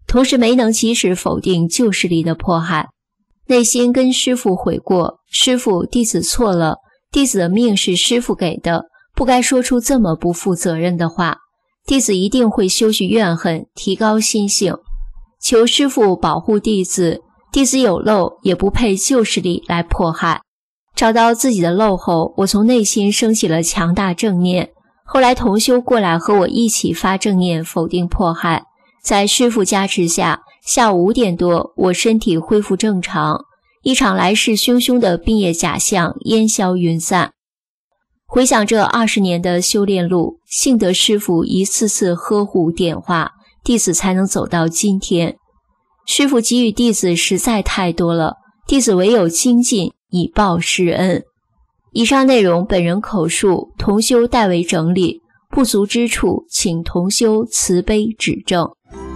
同时没能及时否定旧势力的迫害，内心跟师父悔过，师父，弟子错了，弟子的命是师父给的，不该说出这么不负责任的话，弟子一定会修续怨恨，提高心性，求师父保护弟子，弟子有漏也不配旧势力来迫害。找到自己的漏后，我从内心升起了强大正念。后来同修过来和我一起发正念，否定迫害。在师父加持下，下午五点多，我身体恢复正常，一场来势汹汹的病业假象烟消云散。回想这二十年的修炼路，幸得师父一次次呵护点化，弟子才能走到今天。师父给予弟子实在太多了，弟子唯有精进以报师恩。以上内容本人口述，同修代为整理，不足之处请同修慈悲指正。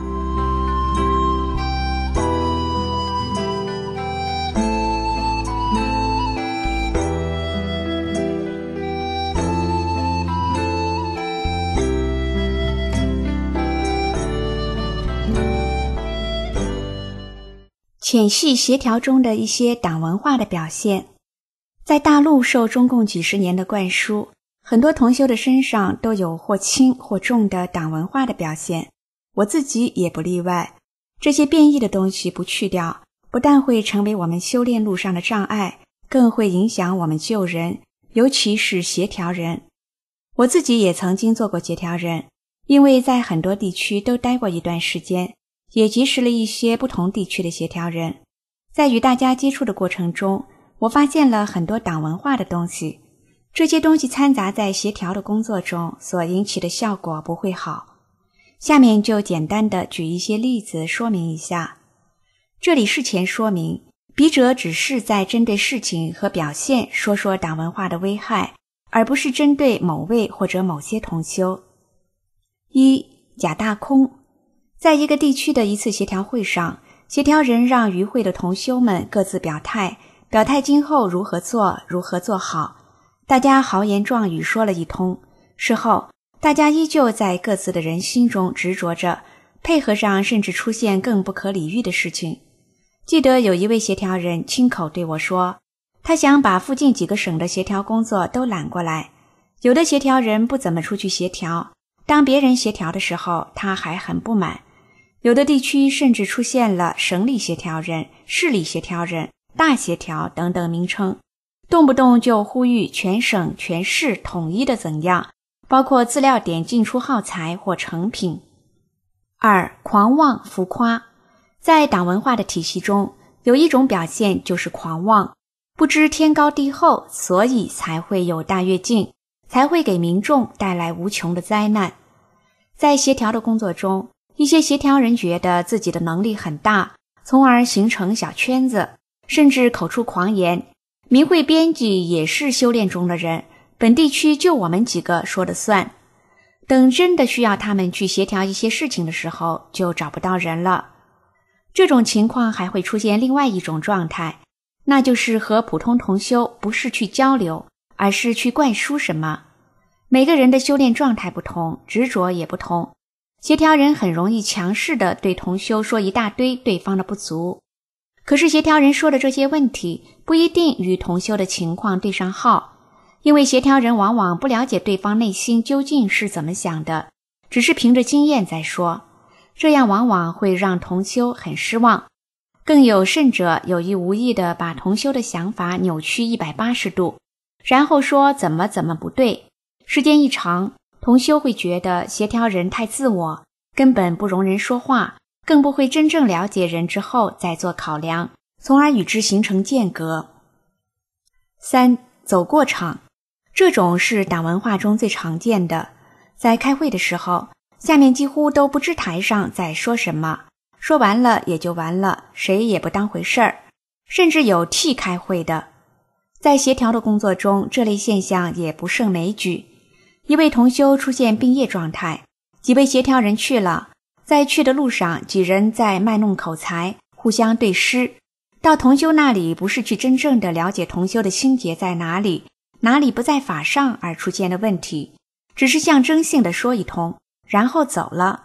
浅细协调中的一些党文化的表现。在大陆受中共几十年的灌输，很多同修的身上都有或轻或重的党文化的表现，我自己也不例外。这些变异的东西不去掉，不但会成为我们修炼路上的障碍，更会影响我们救人，尤其是协调人。我自己也曾经做过协调人，因为在很多地区都待过一段时间，也结识了一些不同地区的协调人。在与大家接触的过程中，我发现了很多党文化的东西，这些东西掺杂在协调的工作中，所引起的效果不会好。下面就简单的举一些例子说明一下。这里事前说明，笔者只是在针对事情和表现说说党文化的危害，而不是针对某位或者某些同修。一、假大空。在一个地区的一次协调会上，协调人让与会的同修们各自表态，表态今后如何做，如何做好。大家豪言壮语说了一通，事后大家依旧在各自的人心中执着着，配合上甚至出现更不可理喻的事情。记得有一位协调人亲口对我说，他想把附近几个省的协调工作都揽过来。有的协调人不怎么出去协调，当别人协调的时候，他还很不满。有的地区甚至出现了省里协调人、市里协调人、大协调等等名称，动不动就呼吁全省全市统一的怎样，包括资料点进出耗材或成品。二、狂妄浮夸。在党文化的体系中，有一种表现就是狂妄，不知天高地厚，所以才会有大跃进，才会给民众带来无穷的灾难。在协调的工作中，一些协调人觉得自己的能力很大，从而形成小圈子，甚至口出狂言。民会编辑也是修炼中的人，本地区就我们几个说了算。等真的需要他们去协调一些事情的时候，就找不到人了。这种情况还会出现另外一种状态，那就是和普通同修不是去交流，而是去灌输什么。每个人的修炼状态不同，执着也不同。协调人很容易强势地对同修说一大堆对方的不足，可是协调人说的这些问题不一定与同修的情况对上号，因为协调人往往不了解对方内心究竟是怎么想的，只是凭着经验在说，这样往往会让同修很失望。更有甚者，有意无意地把同修的想法扭曲一百八十度，然后说怎么怎么不对。时间一长，同修会觉得协调人太自我，根本不容人说话，更不会真正了解人之后再做考量，从而与之形成间隔。三、走过场。这种是党文化中最常见的。在开会的时候，下面几乎都不知台上在说什么，说完了也就完了，谁也不当回事儿，甚至有替开会的。在协调的工作中，这类现象也不胜枚举。一位同修出现病业状态，几位协调人去了，在去的路上，几人在卖弄口才，互相对诗。到同修那里，不是去真正的了解同修的心结在哪里，哪里不在法上而出现的问题，只是象征性的说一通，然后走了。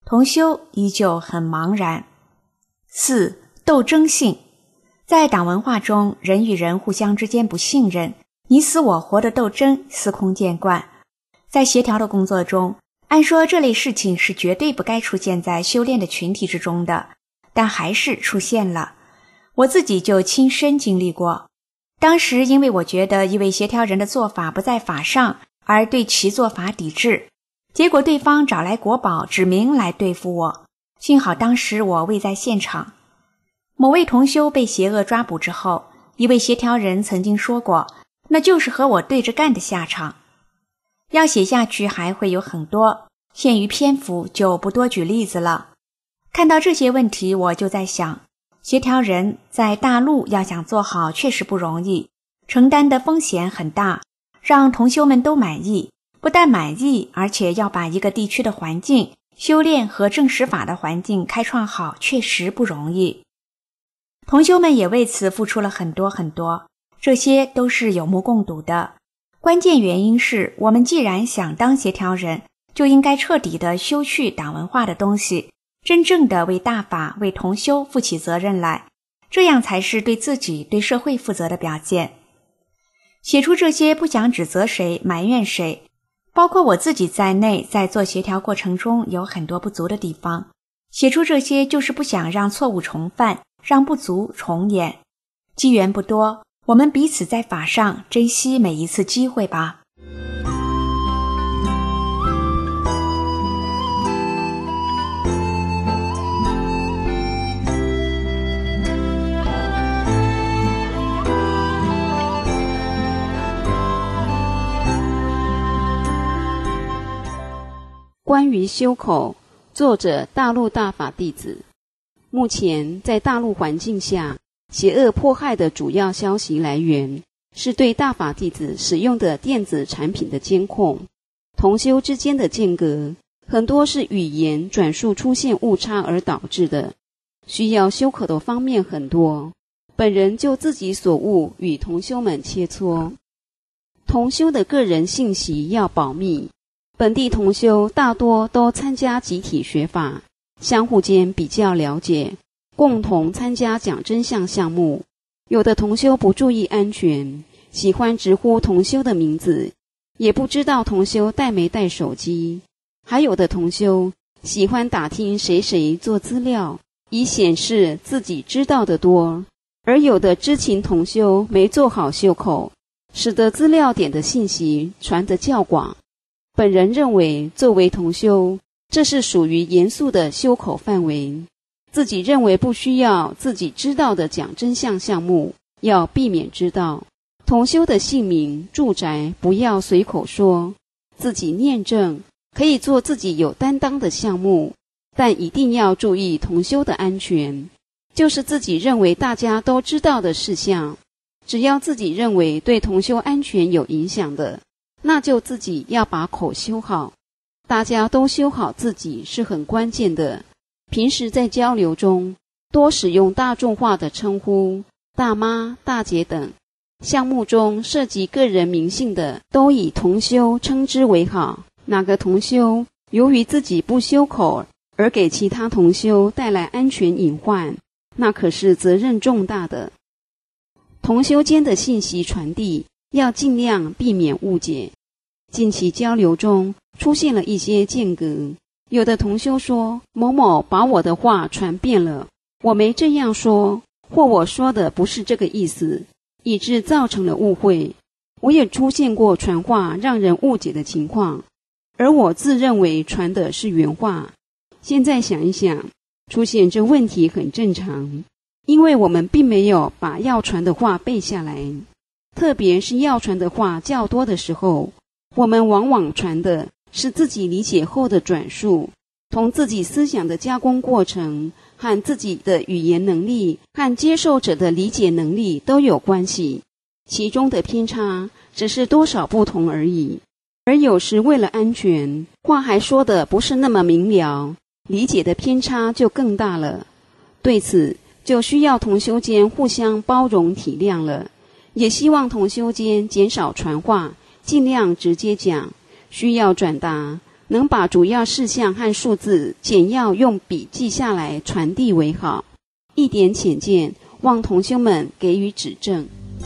同修依旧很茫然。四、斗争性。在党文化中，人与人互相之间不信任，你死我活的斗争司空见惯。在协调的工作中，按说这类事情是绝对不该出现在修炼的群体之中的，但还是出现了。我自己就亲身经历过。当时因为我觉得一位协调人的做法不在法上，而对其做法抵制，结果对方找来国宝指明来对付我，幸好当时我未在现场。某位同修被邪恶抓捕之后，一位协调人曾经说过，那就是和我对着干的下场。要写下去还会有很多，限于篇幅就不多举例子了。看到这些问题，我就在想，协调人在大陆要想做好确实不容易，承担的风险很大，让同修们都满意，不但满意，而且要把一个地区的环境、修炼和正实法的环境开创好，确实不容易。同修们也为此付出了很多很多，这些都是有目共睹的。关键原因是我们既然想当协调人，就应该彻底的修去党文化的东西，真正的为大法、为同修负起责任来，这样才是对自己、对社会负责的表现。写出这些不想指责谁、埋怨谁，包括我自己在内，在做协调过程中有很多不足的地方。写出这些就是不想让错误重犯，让不足重演。机缘不多，我们彼此在法上珍惜每一次机会吧。 关于修口，作者大陆大法弟子。目前在大陆环境下，邪恶迫害的主要消息来源是对大法弟子使用的电子产品的监控。同修之间的间隔很多是语言转述出现误差而导致的，需要修口的方面很多，本人就自己所悟与同修们切磋。同修的个人信息要保密，本地同修大多都参加集体学法，相互间比较了解，共同参加讲真相项目。有的同修不注意安全，喜欢直呼同修的名字，也不知道同修带没带手机。还有的同修喜欢打听谁谁做资料，以显示自己知道的多。而有的知情同修没做好修口，使得资料点的信息传得较广。本人认为，作为同修，这是属于严肃的修口范围。自己认为不需要自己知道的讲真相项目，要避免知道。同修的姓名、住宅不要随口说，自己念证，可以做自己有担当的项目，但一定要注意同修的安全。就是自己认为大家都知道的事项，只要自己认为对同修安全有影响的，那就自己要把口修好。大家都修好自己是很关键的。平时在交流中，多使用大众化的称呼，大妈、大姐等。项目中涉及个人名姓的，都以同修称之为好。哪个同修由于自己不修口，而给其他同修带来安全隐患，那可是责任重大的。同修间的信息传递要尽量避免误解。近期交流中出现了一些间隔，有的同修说某某把我的话传遍了，我没这样说，或我说的不是这个意思，以致造成了误会。我也出现过传话让人误解的情况，而我自认为传的是原话。现在想一想，出现这问题很正常，因为我们并没有把要传的话背下来，特别是要传的话较多的时候，我们往往传的是自己理解后的转述，同自己思想的加工过程和自己的语言能力和接受者的理解能力都有关系，其中的偏差只是多少不同而已。而有时为了安全，话还说的不是那么明了，理解的偏差就更大了。对此就需要同修间互相包容体谅了，也希望同修间减少传话，尽量直接讲，需要转达能把主要事项和数字简要用笔记下来传递为好。一点浅见，望同修们给予指正。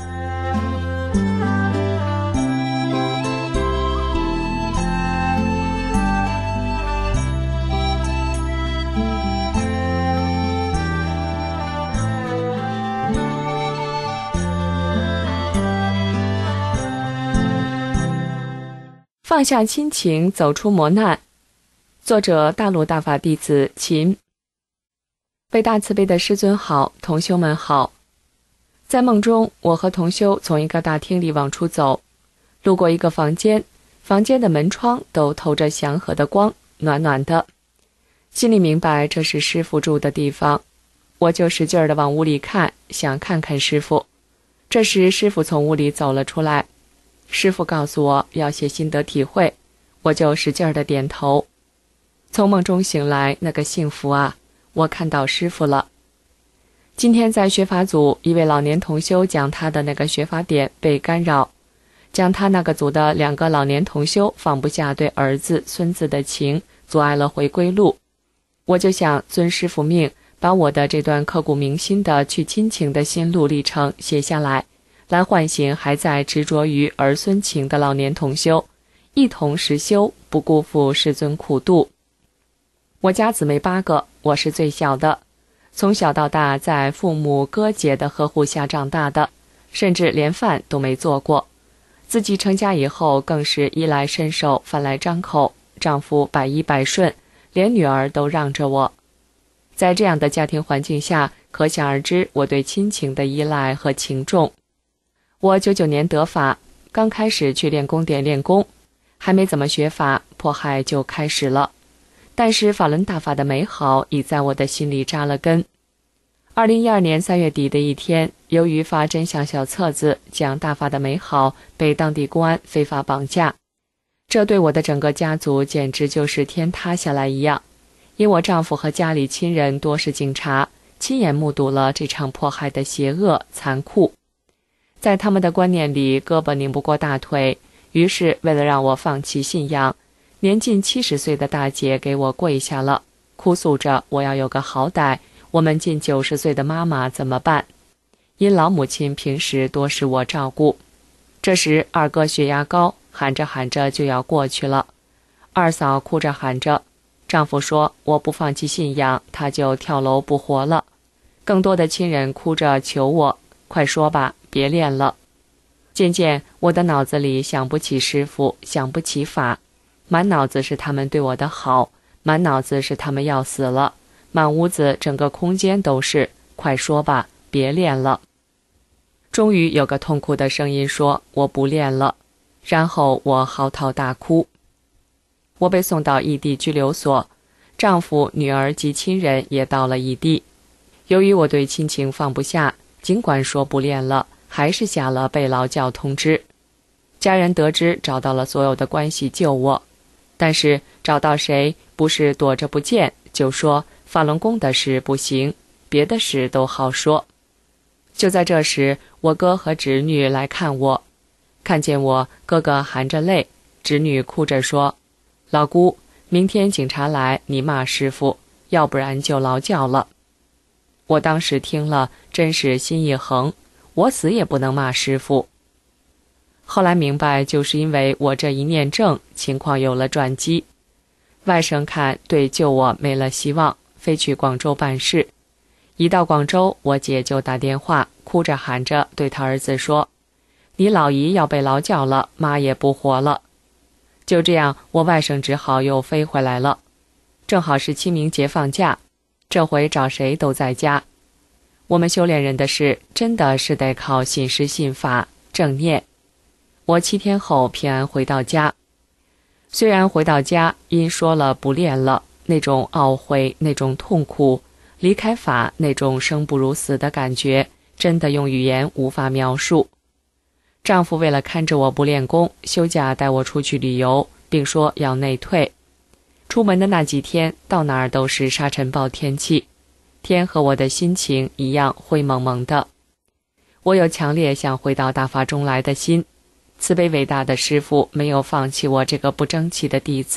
放下亲情，走出磨难。作者：大陆大法弟子秦。伟大慈悲的师尊好，同修们好。在梦中，我和同修从一个大厅里往出走，路过一个房间，房间的门窗都透着祥和的光，暖暖的。心里明白这是师父住的地方，我就使劲儿地往屋里看，想看看师父。这时师父从屋里走了出来，师父告诉我要写心得体会，我就使劲儿地点头。从梦中醒来，那个幸福啊，我看到师父了。今天在学法组，一位老年同修讲他的那个学法点被干扰，讲他那个组的两个老年同修放不下对儿子孙子的情，阻碍了回归路。我就想遵师父命，把我的这段刻骨铭心的去亲情的心路历程写下来，来唤醒还在执着于儿孙情的老年同修，一同实修，不辜负师尊苦度。我家姊妹八个，我是最小的，从小到大在父母哥姐的呵护下长大的，甚至连饭都没做过。自己成家以后更是衣来伸手，饭来张口，丈夫百依百顺，连女儿都让着我。在这样的家庭环境下，可想而知我对亲情的依赖和情重。我九九年得法，刚开始去练功点练功，还没怎么学法，迫害就开始了。但是法轮大法的美好已在我的心里扎了根。二零一二年三月底的一天，由于发真相小册子讲大法的美好，被当地公安非法绑架，这对我的整个家族简直就是天塌下来一样。因我丈夫和家里亲人多是警察，亲眼目睹了这场迫害的邪恶残酷。在他们的观念里，胳膊拧不过大腿，于是为了让我放弃信仰，年近七十岁的大姐给我跪下了，哭诉着我要有个好歹，我们近九十岁的妈妈怎么办？因老母亲平时多是我照顾。这时二哥血压高，喊着喊着就要过去了。二嫂哭着喊着，丈夫说我不放弃信仰，他就跳楼不活了。更多的亲人哭着求我，快说吧，别练了。渐渐我的脑子里想不起师父，想不起法，满脑子是他们对我的好，满脑子是他们要死了，满屋子整个空间都是，快说吧，别练了。终于有个痛苦的声音说我不练了，然后我嚎啕大哭。我被送到异地拘留所，丈夫、女儿及亲人也到了异地。由于我对亲情放不下，尽管说不练了，还是下了被劳教通知。家人得知，找到了所有的关系救我，但是找到谁不是躲着不见，就说法轮功的事不行，别的事都好说。就在这时，我哥和侄女来看我，看见我，哥哥含着泪，侄女哭着说，老姑，明天警察来，你骂师父，要不然就劳教了。我当时听了，真是心一横，我死也不能骂师父。后来明白，就是因为我这一念正，情况有了转机。外甥看对救我没了希望，飞去广州办事。一到广州，我姐就打电话，哭着喊着对他儿子说，你老姨要被劳教了，妈也不活了。就这样，我外甥只好又飞回来了。正好是清明节放假，这回找谁都在家。我们修炼人的事，真的是得靠信师信法正念。我七天后平安回到家，虽然回到家因说了不练了，那种懊悔，那种痛苦，离开法那种生不如死的感觉，真的用语言无法描述。丈夫为了看着我不练功，休假带我出去旅游，并说要内退。出门的那几天，到哪儿都是沙尘暴天气，天和我的心情一样灰蒙蒙的。我有强烈想回到大法中来的心，慈悲伟大的师父没有放弃我这个不争气的弟子，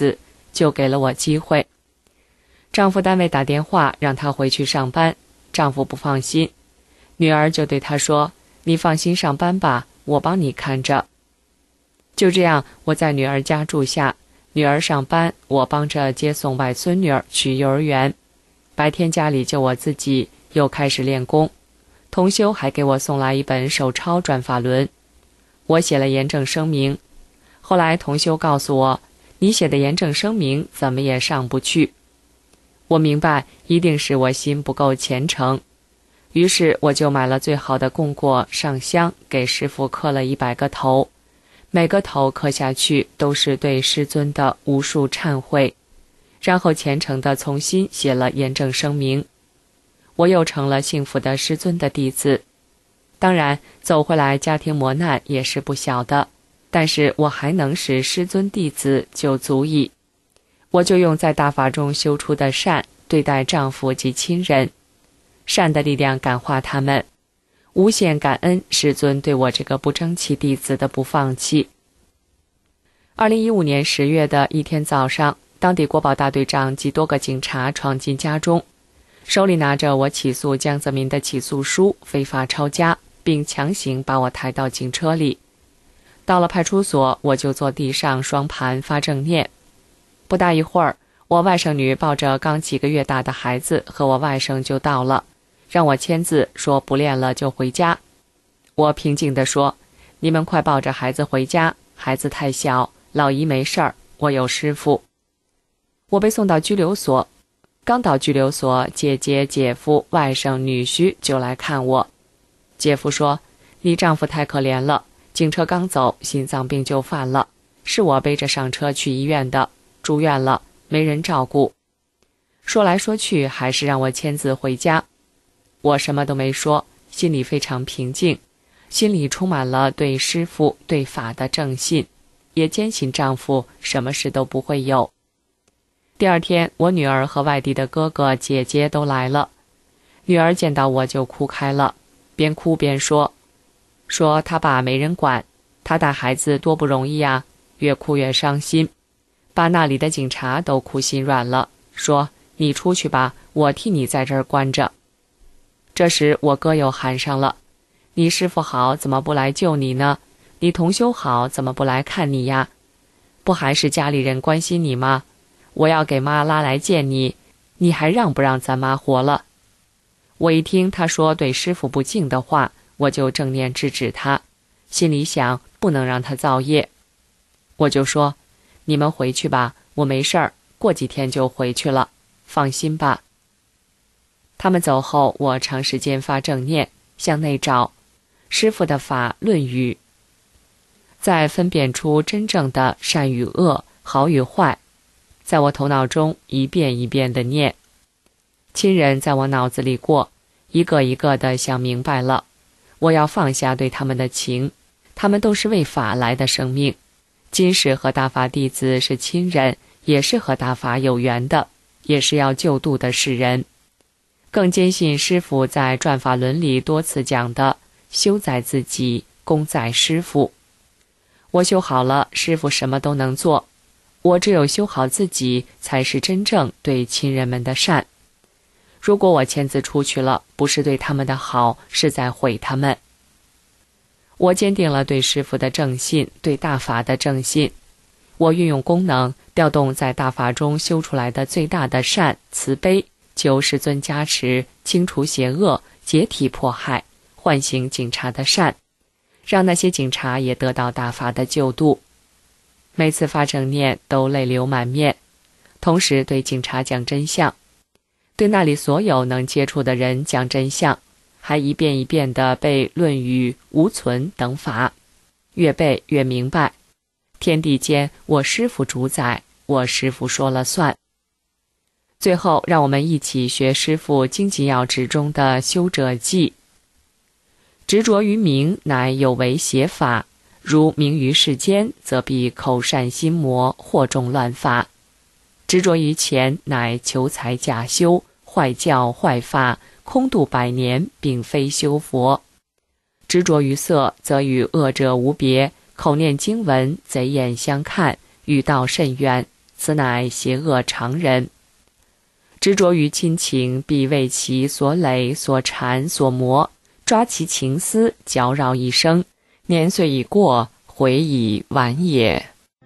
就给了我机会。丈夫单位打电话让她回去上班，丈夫不放心，女儿就对他说：你放心上班吧，我帮你看着。就这样，我在女儿家住下，女儿上班，我帮着接送外孙女儿去幼儿园。白天家里就我自己，又开始练功。同修还给我送来一本手抄转法轮，我写了严正声明。后来同修告诉我，你写的严正声明怎么也上不去。我明白，一定是我心不够虔诚。于是我就买了最好的供果上香，给师父磕了一百个头，每个头磕下去都是对师尊的无数忏悔，然后虔诚地重新写了严正声明。我又成了幸福的师尊的弟子。当然走回来家庭磨难也是不小的，但是我还能是师尊弟子就足矣。我就用在大法中修出的善对待丈夫及亲人，善的力量感化他们，无限感恩师尊对我这个不争气弟子的不放弃。二零一五年十月的一天早上，当地国保大队长及多个警察闯进家中，手里拿着我起诉江泽民的起诉书，非法抄家，并强行把我抬到警车里。到了派出所，我就坐地上双盘发正念。不大一会儿，我外甥女抱着刚几个月大的孩子和我外甥就到了，让我签字，说不练了就回家。我平静地说：你们快抱着孩子回家，孩子太小，老姨没事儿，我有师傅。我被送到拘留所，刚到拘留所，姐姐、姐夫、外甥、女婿就来看我。姐夫说：你丈夫太可怜了，警车刚走，心脏病就犯了，是我背着上车去医院的，住院了，没人照顾。说来说去还是让我签字回家。我什么都没说，心里非常平静，心里充满了对师父对法的正信，也坚信丈夫什么事都不会有。第二天，我女儿和外地的哥哥姐姐都来了。女儿见到我就哭开了，边哭边说说他爸没人管，他带孩子多不容易呀，越哭越伤心，把那里的警察都哭心软了，说你出去吧，我替你在这儿关着。这时我哥又喊上了：你师父好，怎么不来救你呢？你同修好，怎么不来看你呀？不还是家里人关心你吗？我要给妈拉来见你，你还让不让咱妈活了？我一听他说对师父不敬的话，我就正念制止他，心里想不能让他造业。我就说：你们回去吧，我没事儿，过几天就回去了，放心吧。他们走后，我长时间发正念，向内找师父的法论语，再分辨出真正的善与恶、好与坏，在我头脑中一遍一遍地念。亲人在我脑子里过，一个一个地想明白了，我要放下对他们的情，他们都是为法来的生命，今世和大法弟子是亲人，也是和大法有缘的，也是要救度的世人。更坚信师父在转法轮里多次讲的修在自己，功在师父。我修好了，师父什么都能做，我只有修好自己，才是真正对亲人们的善。如果我签字出去了，不是对他们的好，是在毁他们。我坚定了对师父的正信，对大法的正信。我运用功能，调动在大法中修出来的最大的善慈悲，求师尊加持，清除邪恶，解体迫害，唤醒警察的善，让那些警察也得到大法的救度。每次发正念都泪流满面，同时对警察讲真相，对那里所有能接触的人讲真相，还一遍一遍地背《论语》《无存》等法，越背越明白。天地间，我师父主宰，我师父说了算。最后，让我们一起学师父经济要旨中的修者记：执着于名，乃有为邪法；如名于世间，则必口善心魔，惑众乱法。执着于钱，乃求财假修，坏教坏法，空度百年，并非修佛。执着于色，则与恶者无别，口念经文，贼眼相看，与道甚远， 此乃邪恶常人。执着于亲情，必为其所累、所缠、所磨，抓其情丝，搅扰一生。年岁已过，悔已晚也。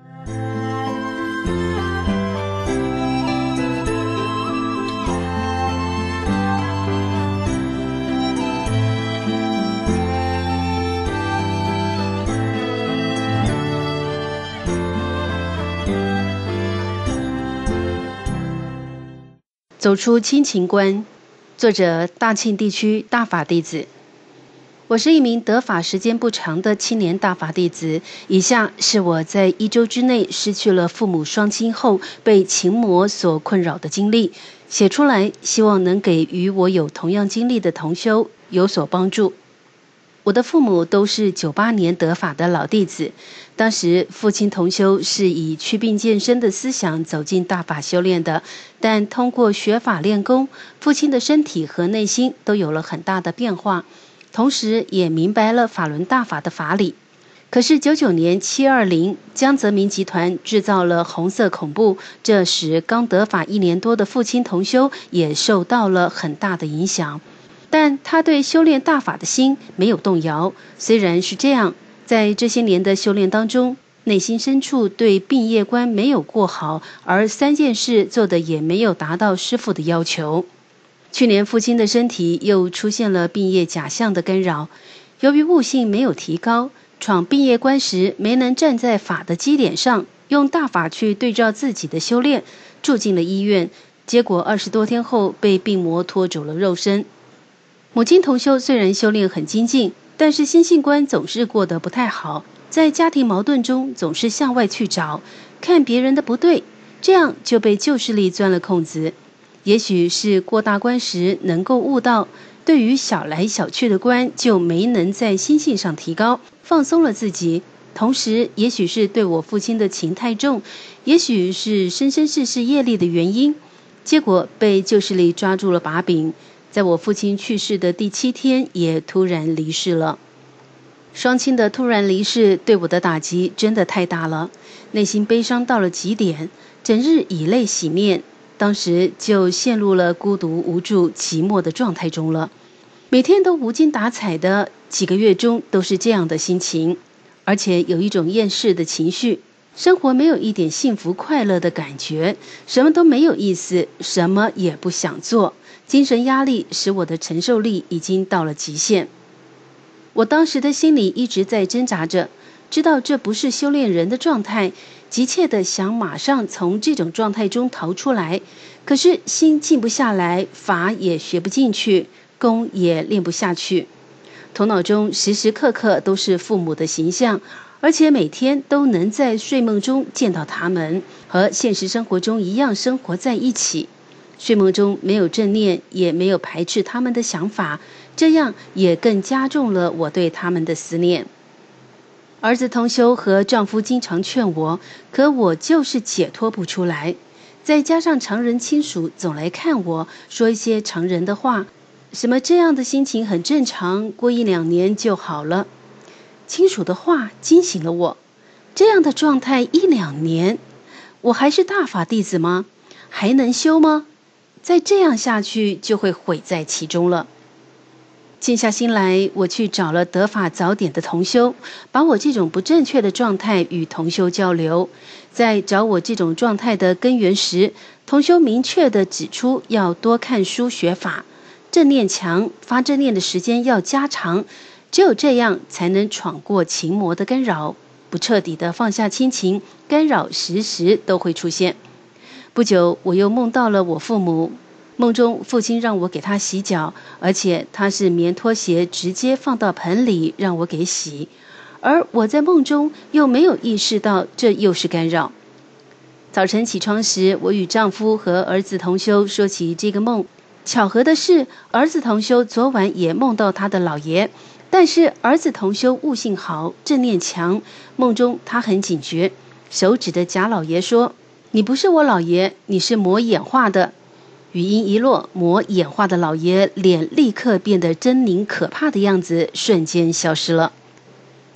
走出亲情关，作者大庆地区大法弟子。我是一名得法时间不长的青年大法弟子，以下是我在一周之内失去了父母双亲后被情魔所困扰的经历，写出来希望能给与我有同样经历的同修有所帮助。我的父母都是九八年得法的老弟子，当时父亲同修是以祛病健身的思想走进大法修炼的，但通过学法练功，父亲的身体和内心都有了很大的变化，同时也明白了法轮大法的法理。可是九九年七二零，江泽民集团制造了红色恐怖，这时刚得法一年多的父亲同修也受到了很大的影响。但他对修炼大法的心没有动摇，虽然是这样，在这些年的修炼当中，内心深处对病业观没有过好，而三件事做的也没有达到师父的要求。去年父亲的身体又出现了病业假象的干扰，由于悟性没有提高，闯病业关时没能站在法的基点上，用大法去对照自己的修炼，住进了医院，结果二十多天后被病魔拖走了肉身。母亲同修虽然修炼很精进，但是心性观总是过得不太好，在家庭矛盾中总是向外去找，看别人的不对，这样就被旧势力钻了空子。也许是过大关时能够悟到，对于小来小去的关就没能在心性上提高，放松了自己。同时也许是对我父亲的情太重，也许是生生世世业力的原因，结果被旧势力抓住了把柄，在我父亲去世的第七天也突然离世了。双亲的突然离世对我的打击真的太大了，内心悲伤到了极点，整日以泪洗面，当时就陷入了孤独无助寂寞的状态中了。每天都无精打采的，几个月中都是这样的心情，而且有一种厌世的情绪，生活没有一点幸福快乐的感觉，什么都没有意思，什么也不想做，精神压力使我的承受力已经到了极限。我当时的心里一直在挣扎着，知道这不是修炼人的状态，急切地想马上从这种状态中逃出来，可是心静不下来，法也学不进去，功也练不下去，头脑中时时刻刻都是父母的形象，而且每天都能在睡梦中见到他们，和现实生活中一样生活在一起。睡梦中没有正念，也没有排斥他们的想法，这样也更加重了我对他们的思念。儿子同修和丈夫经常劝我，可我就是解脱不出来。再加上常人亲属总来看我，说一些常人的话，什么这样的心情很正常，过一两年就好了。亲属的话惊醒了我，这样的状态一两年，我还是大法弟子吗？还能修吗？再这样下去就会毁在其中了。静下心来，我去找了得法早点的同修，把我这种不正确的状态与同修交流。在找我这种状态的根源时，同修明确地指出要多看书学法，正念强，发正念的时间要加长，只有这样才能闯过情魔的干扰，不彻底地放下亲情，干扰时时都会出现。不久，我又梦到了我父母，梦中父亲让我给他洗脚，而且他是棉拖鞋直接放到盆里让我给洗，而我在梦中又没有意识到这又是干扰。早晨起床时，我与丈夫和儿子同修说起这个梦，巧合的是，儿子同修昨晚也梦到他的姥爷，但是儿子同修悟性好，正念强，梦中他很警觉，手指着贾老爷说：“你不是我姥爷，你是魔演化的。”语音一落，魔演化的老爷脸立刻变得狰狞可怕的样子，瞬间消失了。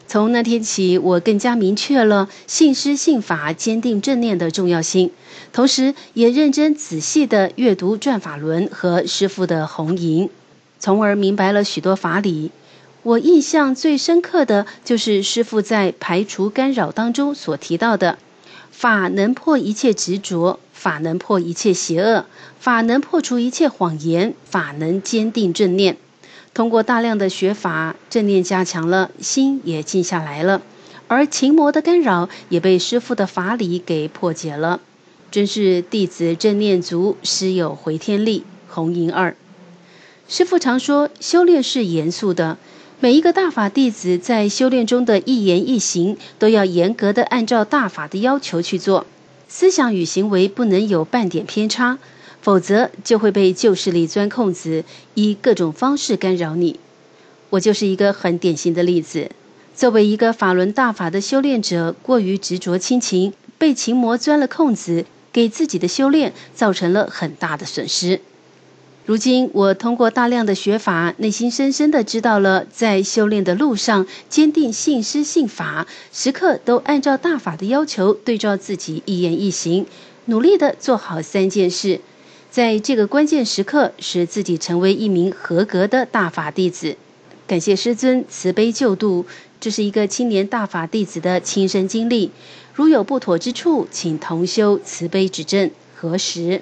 从那天起，我更加明确了信师信法、坚定正念的重要性，同时也认真仔细地阅读转法轮和师父的弘淫，从而明白了许多法理。我印象最深刻的就是师父在排除干扰当中所提到的法能破一切执着，法能破一切邪恶，法能破除一切谎言，法能坚定正念。通过大量的学法，正念加强了，心也静下来了，而情魔的干扰也被师父的法理给破解了。真是弟子正念足，师有回天力。弘淫二。师父常说，修炼是严肃的，每一个大法弟子在修炼中的一言一行都要严格的按照大法的要求去做，思想与行为不能有半点偏差，否则就会被旧势力钻空子，以各种方式干扰你。我就是一个很典型的例子。作为一个法轮大法的修炼者，过于执着亲情，被情魔钻了空子，给自己的修炼造成了很大的损失。如今我通过大量的学法，内心深深地知道了，在修炼的路上坚定信师信法，时刻都按照大法的要求，对照自己一言一行，努力地做好三件事，在这个关键时刻使自己成为一名合格的大法弟子。感谢师尊慈悲救度，这是一个青年大法弟子的亲身经历，如有不妥之处，请同修慈悲指正核实。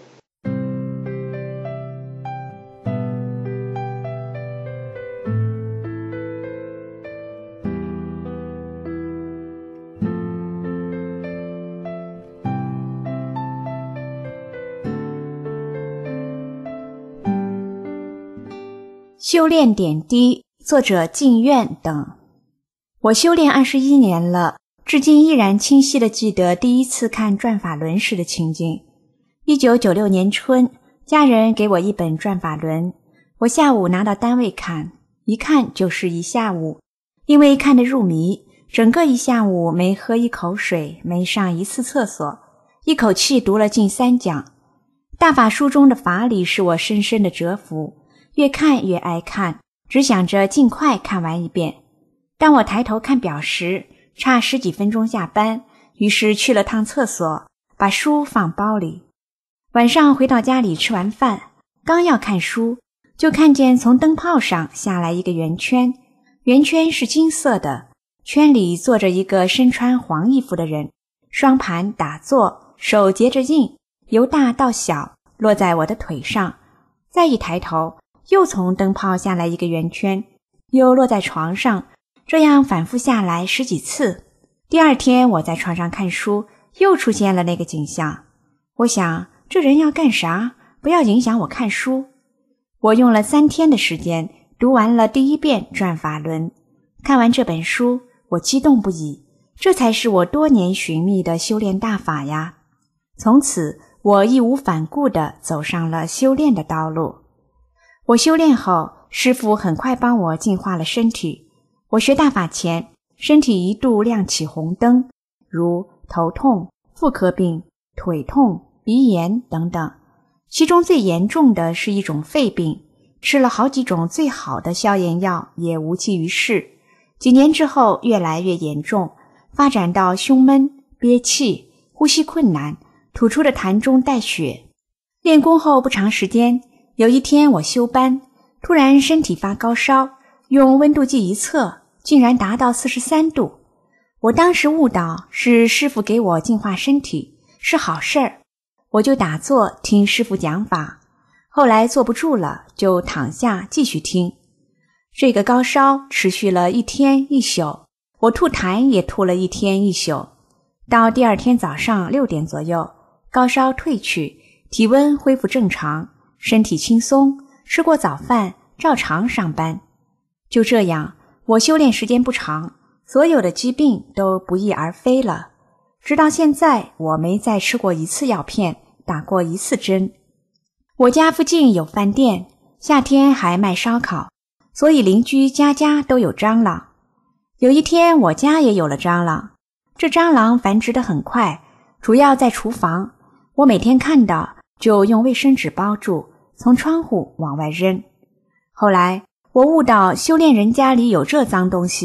修炼点滴，作者净愿等。我修炼二十一年了，至今依然清晰地记得第一次看转法轮时的情景。一九九六年春，家人给我一本转法轮，我下午拿到单位看，一看就是一下午。因为看得入迷，整个一下午没喝一口水，没上一次厕所，一口气读了近三讲。大法书中的法理使我深深的折服，越看越爱看，只想着尽快看完一遍。当我抬头看表时，差十几分钟下班，于是去了趟厕所，把书放包里。晚上回到家里吃完饭，刚要看书，就看见从灯泡上下来一个圆圈，圆圈是金色的，圈里坐着一个身穿黄衣服的人，双盘打坐，手结着印，由大到小落在我的腿上。再一抬头，又从灯泡下来一个圆圈，又落在床上，这样反复下来十几次。第二天我在床上看书，又出现了那个景象。我想，这人要干啥？不要影响我看书。我用了三天的时间读完了第一遍转法轮。看完这本书，我激动不已，这才是我多年寻觅的修炼大法呀。从此我义无反顾地走上了修炼的道路。我修炼后，师父很快帮我净化了身体。我学大法前，身体一度亮起红灯，如头痛、妇科病、腿痛、鼻炎等等。其中最严重的是一种肺病，吃了好几种最好的消炎药也无济于事。几年之后越来越严重，发展到胸闷、憋气、呼吸困难，吐出的痰中带血。练功后不长时间，有一天我休班，突然身体发高烧，用温度计一测，竟然达到四十三度。我当时悟到是师父给我净化身体，是好事儿，我就打坐听师父讲法。后来坐不住了，就躺下继续听。这个高烧持续了一天一宿，我吐痰也吐了一天一宿。到第二天早上六点左右，高烧退去，体温恢复正常，身体轻松，吃过早饭，照常上班。就这样，我修炼时间不长，所有的疾病都不翼而飞了。直到现在，我没再吃过一次药片，打过一次针。我家附近有饭店，夏天还卖烧烤，所以邻居家家都有蟑螂。有一天，我家也有了蟑螂。这蟑螂繁殖得很快，主要在厨房。我每天看到，就用卫生纸包住，从窗户往外扔。后来我悟到，修炼人家里有这脏东西，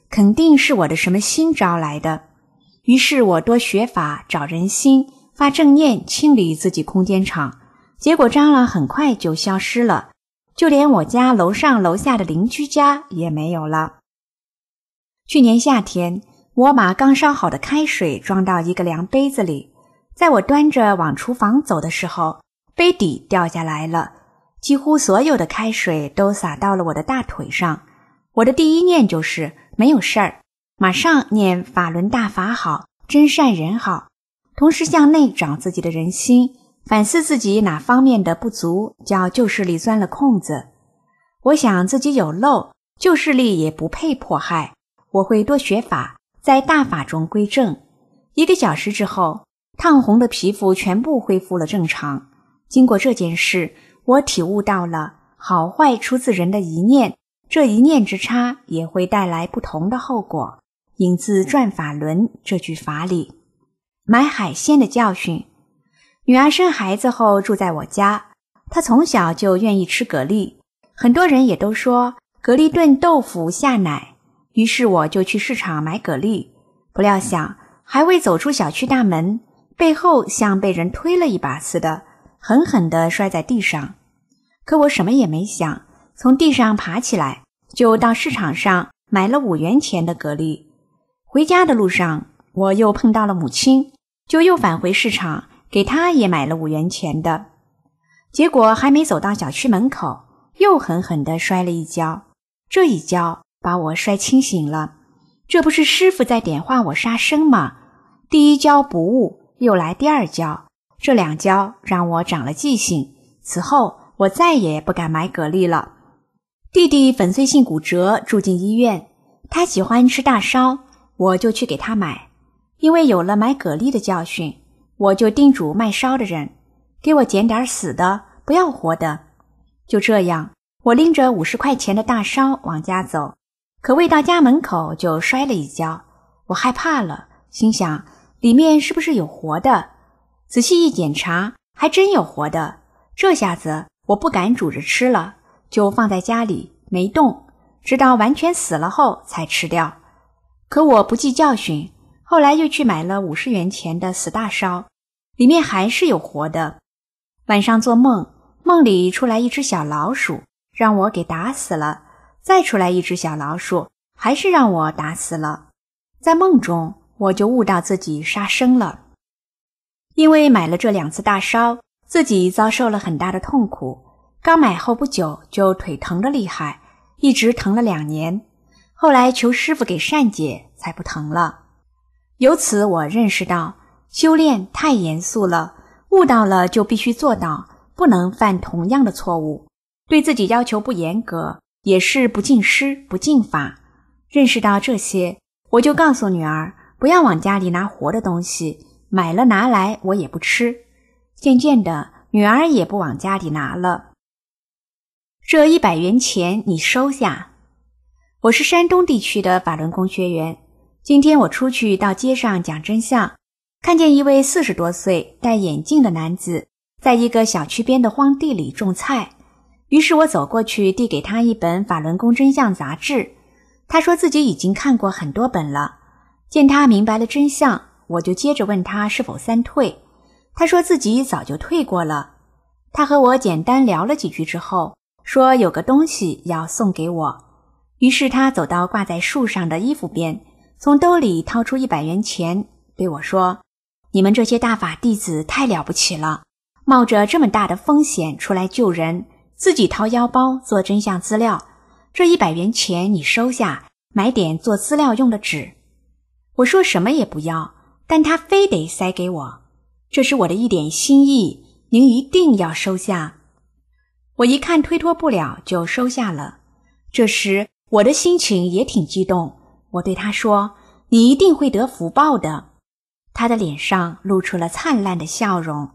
肯定是我的什么心招来的。于是我多学法，找人心，发正念，清理自己空间场，结果蟑螂很快就消失了，就连我家楼上楼下的邻居家也没有了。去年夏天，我把刚烧好的开水装到一个凉杯子里，在我端着往厨房走的时候，杯底掉下来了，几乎所有的开水都洒到了我的大腿上。我的第一念就是没有事儿，马上念法轮大法好，真善人好，同时向内找自己的人心，反思自己哪方面的不足，叫旧势力钻了空子。我想自己有漏，旧势力也不配迫害，我会多学法，在大法中归正。一个小时之后，烫红的皮肤全部恢复了正常。经过这件事，我体悟到了好坏出自人的一念，这一念之差也会带来不同的后果。引自转法轮这句法理。买海鲜的教训。女儿生孩子后住在我家，她从小就愿意吃蛤蜊，很多人也都说蛤蜊炖豆腐下奶，于是我就去市场买蛤蜊，不料想还未走出小区大门，背后像被人推了一把似的，狠狠地摔在地上。可我什么也没想，从地上爬起来，就到市场上买了五元钱的蛤蜊。回家的路上，我又碰到了母亲，就又返回市场，给她也买了五元钱的。结果还没走到小区门口，又狠狠地摔了一跤，这一跤把我摔清醒了。这不是师父在点化我杀生吗？第一跤不误，又来第二跤，这两跤让我长了记性，此后我再也不敢买蛤蜊了。弟弟粉碎性骨折住进医院，他喜欢吃大烧，我就去给他买。因为有了买蛤蜊的教训，我就叮嘱卖烧的人，给我捡点死的，不要活的。就这样，我拎着五十块钱的大烧往家走，可未到家门口就摔了一跤。我害怕了，心想里面是不是有活的？仔细一检查，还真有活的。这下子我不敢煮着吃了，就放在家里没动，直到完全死了后才吃掉。可我不记教训，后来又去买了五十元钱的死大烧，里面还是有活的。晚上做梦，梦里出来一只小老鼠，让我给打死了，再出来一只小老鼠，还是让我打死了。在梦中，我就悟到自己杀生了。因为买了这两次大烧，自己遭受了很大的痛苦，刚买后不久就腿疼得厉害，一直疼了两年，后来求师父给善解，才不疼了。由此我认识到，修炼太严肃了，悟到了就必须做到，不能犯同样的错误。对自己要求不严格，也是不敬师不敬法。认识到这些，我就告诉女儿，不要往家里拿活的东西，买了拿来我也不吃。渐渐的，女儿也不往家里拿了。这一百元钱你收下。我是山东地区的法轮功学员，今天我出去到街上讲真相，看见一位四十多岁戴眼镜的男子在一个小区边的荒地里种菜，于是我走过去递给他一本法轮功真相杂志。他说自己已经看过很多本了。见他明白了真相，我就接着问他是否三退。他说自己早就退过了。他和我简单聊了几句之后，说有个东西要送给我。于是他走到挂在树上的衣服边，从兜里掏出一百元钱，对我说，你们这些大法弟子太了不起了，冒着这么大的风险出来救人，自己掏腰包做真相资料，这一百元钱你收下，买点做资料用的纸。我说什么也不要，但他非得塞给我，这是我的一点心意，您一定要收下。我一看推脱不了，就收下了。这时我的心情也挺激动，我对他说，你一定会得福报的。他的脸上露出了灿烂的笑容。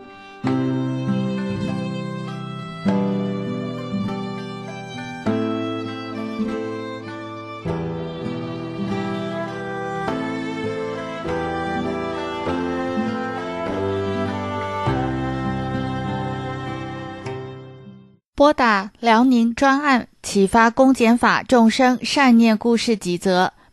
拨打辽宁专案启发公检法众生善念故事几则，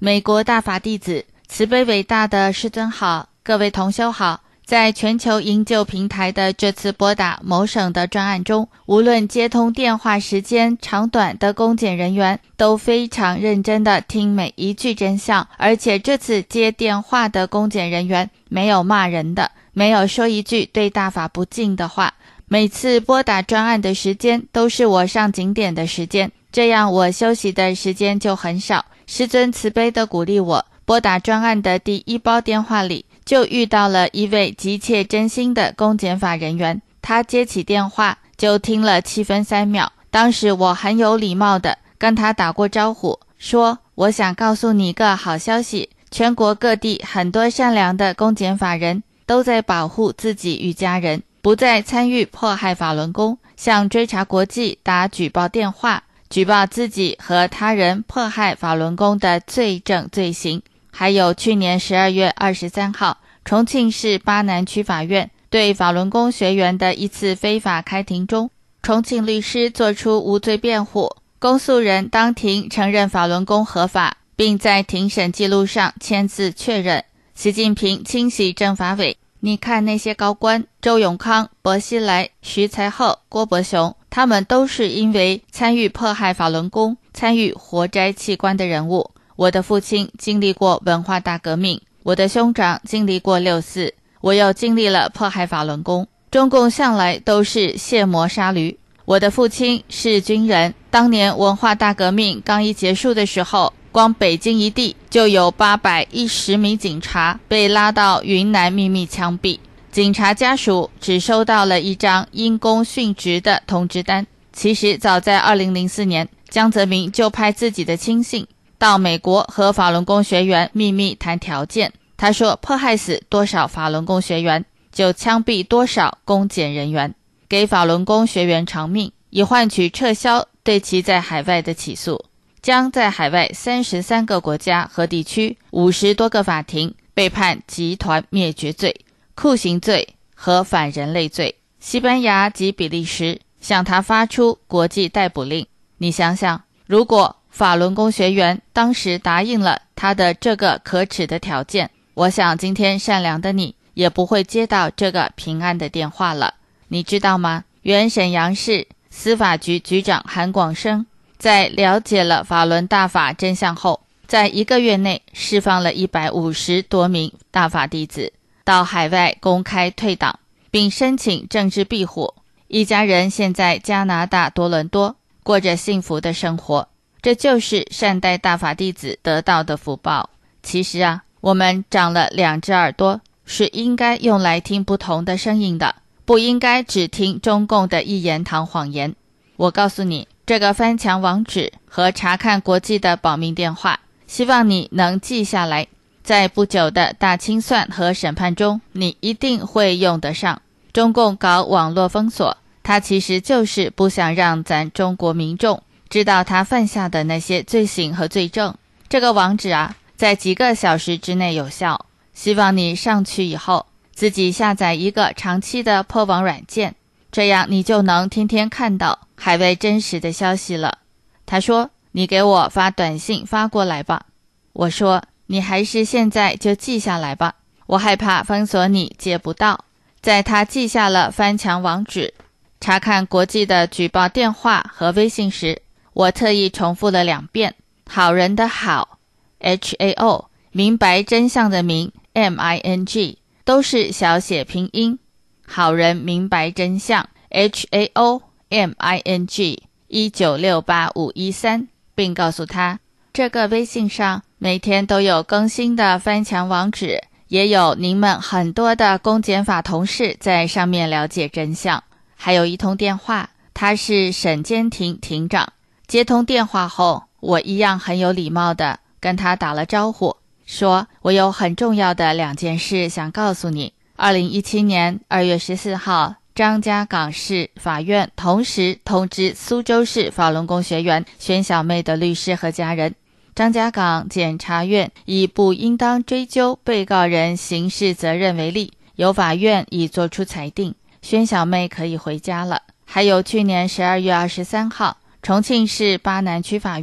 美国大法弟子，慈悲伟大的师尊好，各位同修好。在全球营救平台的这次拨打某省的专案中，无论接通电话时间长短的公检人员都非常认真地听每一句真相，而且这次接电话的公检人员没有骂人的，没有说一句对大法不敬的话。每次拨打专案的时间都是我上景点的时间，这样我休息的时间就很少。师尊慈悲地鼓励我，拨打专案的第一包电话里就遇到了一位急切真心的公检法人员，他接起电话就听了七分三秒。当时我很有礼貌的跟他打过招呼，说我想告诉你一个好消息，全国各地很多善良的公检法人都在保护自己与家人，不再参与迫害法轮功，向追查国际打举报电话，举报自己和他人迫害法轮功的罪证罪行。还有去年十二月二十三号，重庆市巴南区法院对法轮功学员的一次非法开庭中，重庆律师作出无罪辩护，公诉人当庭承认法轮功合法，并在庭审记录上签字确认。习近平清洗政法委，你看那些高官，周永康、薄熙来、徐才厚、郭伯雄，他们都是因为参与迫害法轮功，参与活摘器官的人物。我的父亲经历过文化大革命，我的兄长经历过六四，我又经历了迫害法轮功。中共向来都是卸磨杀驴。我的父亲是军人，当年文化大革命刚一结束的时候，光北京一地就有八百一十名警察被拉到云南秘密枪毙，警察家属只收到了一张因公殉职的通知单。其实早在二零零四年，江泽民就派自己的亲信到美国和法轮功学员秘密谈条件，他说迫害死多少法轮功学员，就枪毙多少公检人员，给法轮功学员偿命，以换取撤销对其在海外的起诉，将在海外三十三个国家和地区五十多个法庭被判集团灭绝罪、酷刑罪和反人类罪。西班牙及比利时向他发出国际逮捕令。你想想，如果法轮功学员当时答应了他的这个可耻的条件，我想今天善良的你也不会接到这个平安的电话了。你知道吗？原沈阳市司法局局长韩广生在了解了法轮大法真相后，在一个月内释放了一百五十多名大法弟子到海外公开退党，并申请政治庇护。一家人现在加拿大多伦多过着幸福的生活，这就是善待大法弟子得到的福报。其实啊，我们长了两只耳朵，是应该用来听不同的声音的，不应该只听中共的一言堂谎言。我告诉你，这个翻墙网址和查看国际的保密电话，希望你能记下来，在不久的大清算和审判中，你一定会用得上。中共搞网络封锁，他其实就是不想让咱中国民众知道他犯下的那些罪行和罪证。这个网址啊，在几个小时之内有效，希望你上去以后自己下载一个长期的破网软件，这样你就能天天看到海外真实的消息了。他说，你给我发短信发过来吧。我说，你还是现在就记下来吧，我害怕封锁你接不到。在他记下了翻墙网址、查看国际的举报电话和微信时，我特意重复了两遍。好人的好 H A O， 明白真相的明 M I N G， 都是小写拼音。好人明白真相 H A O M I N G 一九六八五一三，并告诉他，这个微信上每天都有更新的翻墙网址，也有您们很多的公检法同事在上面了解真相。还有一通电话，他是沈坚庭庭长。接通电话后，我一样很有礼貌的跟他打了招呼，说我有很重要的两件事想告诉你。二零一七年二月十四号，张家港市法院同时通知苏州市法轮功学员宣小妹的律师和家人，张家港检察院以不应当追究被告人刑事责任为例，由法院已作出裁定，宣小妹可以回家了。还有去年十二月二十三号，重庆市巴南区法院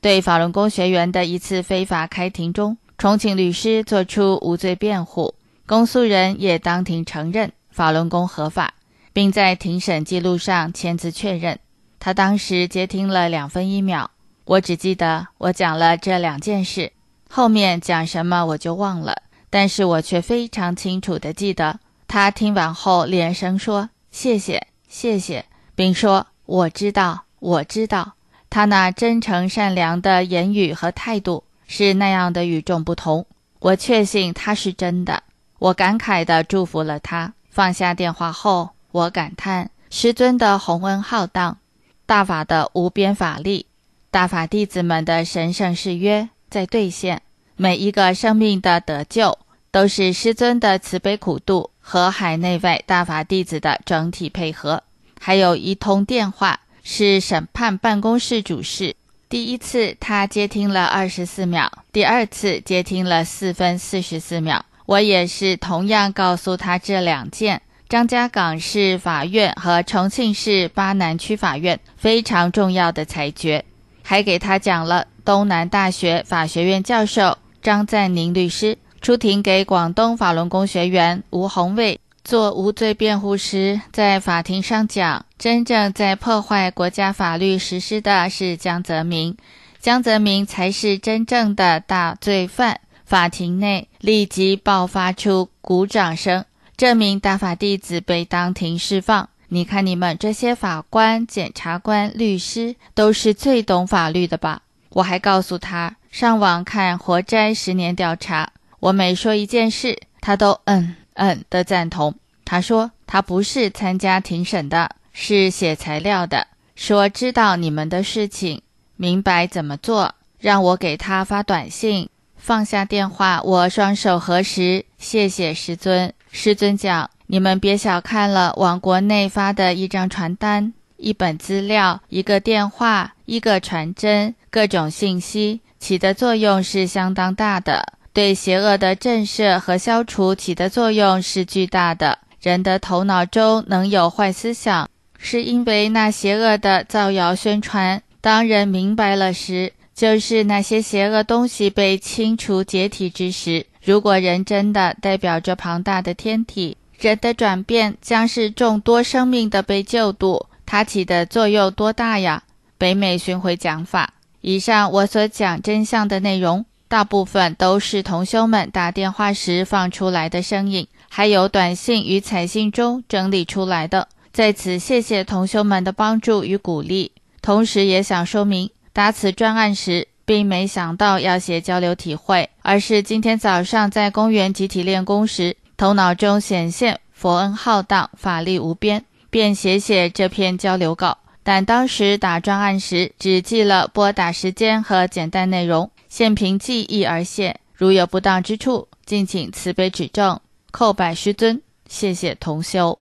对法轮功学员的一次非法开庭中，重庆律师作出无罪辩护，公诉人也当庭承认法轮功合法，并在庭审记录上签字确认。他当时接听了两分一秒，我只记得我讲了这两件事，后面讲什么我就忘了，但是我却非常清楚地记得，他听完后连声说谢谢谢谢，并说我知道我知道。他那真诚善良的言语和态度是那样的与众不同，我确信他是真的。我感慨地祝福了他，放下电话后，我感叹师尊的宏恩浩荡，大法的无边法力，大法弟子们的神圣誓约在兑现，每一个生命的得救都是师尊的慈悲苦度和海内外大法弟子的整体配合。还有一通电话是审判办公室主事，第一次他接听了二十四秒，第二次接听了四分四十四秒。我也是同样告诉他这两件张家港市法院和重庆市巴南区法院非常重要的裁决，还给他讲了东南大学法学院教授张赞宁律师出庭给广东法轮功学员吴宏卫做无罪辩护时，在法庭上讲，真正在破坏国家法律实施的是江泽民，江泽民才是真正的大罪犯。法庭内立即爆发出鼓掌声，这名大法弟子被当庭释放。你看你们这些法官、检察官、律师都是最懂法律的吧？我还告诉他上网看活摘十年调查，我每说一件事，他都嗯嗯的赞同。他说他不是参加庭审的，是写材料的，说知道你们的事情，明白怎么做，让我给他发短信。放下电话，我双手合十，谢谢师尊。师尊讲，你们别小看了往国内发的一张传单、一本资料、一个电话、一个传真，各种信息起的作用是相当大的，对邪恶的震慑和消除起的作用是巨大的。人的头脑中能有坏思想，是因为那邪恶的造谣宣传。当人明白了时，就是那些邪恶东西被清除解体之时。如果人真的代表着庞大的天体，人的转变将是众多生命的被救度，它起的作用多大呀？北美巡回讲法。以上我所讲真相的内容，大部分都是同修们打电话时放出来的声音，还有短信与彩信中整理出来的。在此谢谢同修们的帮助与鼓励，同时也想说明，打此专案时并没想到要写交流体会，而是今天早上在公园集体练功时，头脑中显现佛恩浩荡，法力无边，便写写这篇交流稿。但当时打专案时只记了拨打时间和简单内容，现凭记忆而写，如有不当之处，敬请慈悲指正，叩拜师尊，谢谢同修。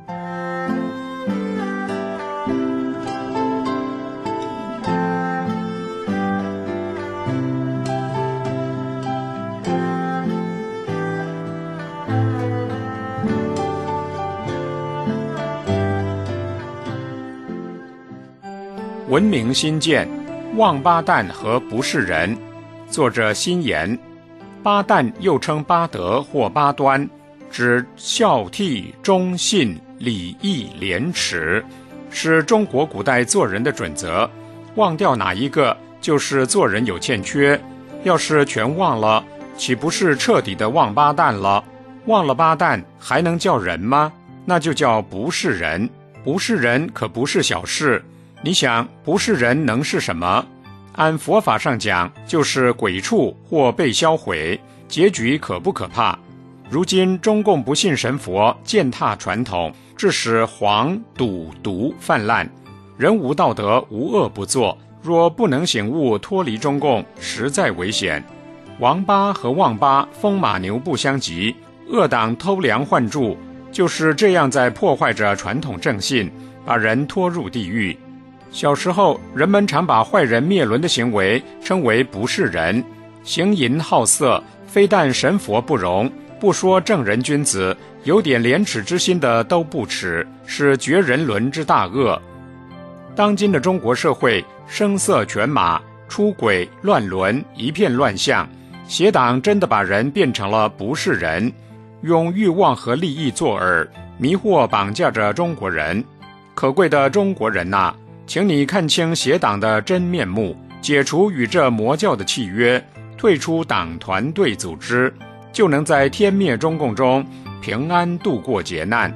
文明新建，王八蛋和不是人。作者辛言。八蛋又称八德或八端，指孝悌忠信礼义廉耻，是中国古代做人的准则。忘掉哪一个，就是做人有欠缺。要是全忘了，岂不是彻底的王八蛋了？忘了八蛋，还能叫人吗？那就叫不是人。不是人可不是小事。你想，不是人能是什么？按佛法上讲，就是鬼畜或被销毁，结局可不可怕？如今中共不信神佛，践踏传统，致使黄赌毒泛滥，人无道德，无恶不作。若不能醒悟，脱离中共，实在危险。王八和旺八风马牛不相及，恶党偷梁换柱，就是这样在破坏着传统正信，把人拖入地狱。小时候，人们常把坏人灭伦的行为称为不是人，行淫好色，非但神佛不容，不说正人君子，有点廉耻之心的都不耻，是绝人伦之大恶。当今的中国社会声色犬马， 出轨、乱伦，一片乱象。邪党真的把人变成了不是人，用欲望和利益作饵，迷惑绑架着中国人。可贵的中国人呐、啊，请你看清邪党的真面目，解除与这魔教的契约，退出党团队组织，就能在天灭中共中平安度过劫难。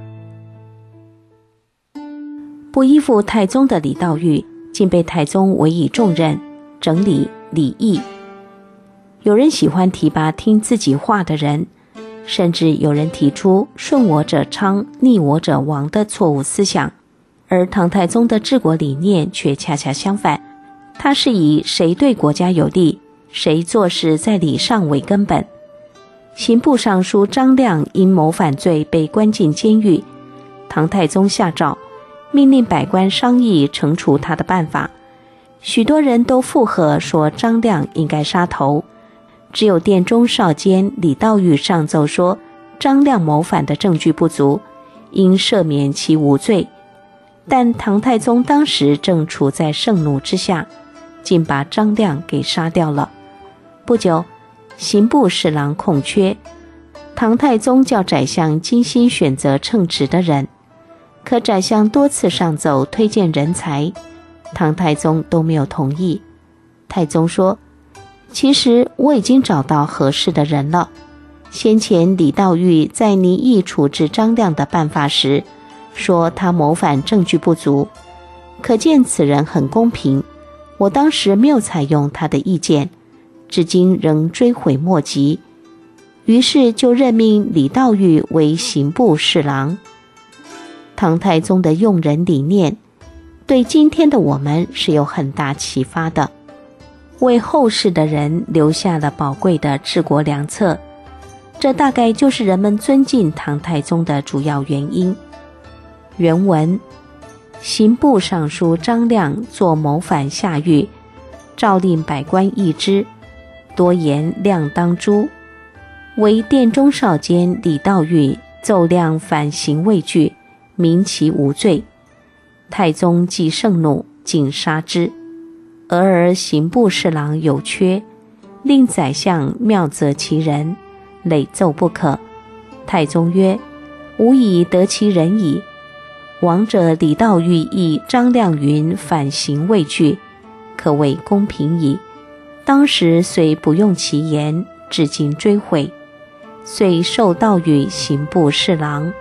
不依附太宗的李道玉，竟被太宗委以重任，整理礼义。有人喜欢提拔听自己话的人，甚至有人提出顺我者昌，逆我者亡的错误思想。而唐太宗的治国理念却恰恰相反，他是以谁对国家有利，谁做事在理上为根本。刑部尚书张亮因谋反罪被关进监狱，唐太宗下诏命令百官商议惩处他的办法，许多人都附和说张亮应该杀头，只有殿中少监李道玉上奏说张亮谋反的证据不足，应赦免其无罪。但唐太宗当时正处在盛怒之下，竟把张亮给杀掉了。不久，刑部侍郎空缺，唐太宗叫宰相精心选择称职的人，可宰相多次上奏推荐人才，唐太宗都没有同意。太宗说，其实我已经找到合适的人了。先前李道玉在拟议处置张亮的办法时，说他谋反证据不足，可见此人很公平。我当时没有采用他的意见，至今仍追悔莫及，于是就任命李道玉为刑部侍郎。唐太宗的用人理念，对今天的我们是有很大启发的，为后世的人留下了宝贵的治国良策。这大概就是人们尊敬唐太宗的主要原因。原文：刑部尚书张亮作谋反下狱，诏令百官议之，多言亮当诛。为殿中少监李道玉奏亮反刑未具，明其无罪。太宗既盛怒，竟杀之。俄而刑部侍郎有缺，令宰相妙择其人，累奏不可。太宗曰：吾已得其人矣。亡者李道玉亦张亮云反刑未具，可谓公平矣。当时虽不用其言，至今追悔，遂授道玉刑部侍郎。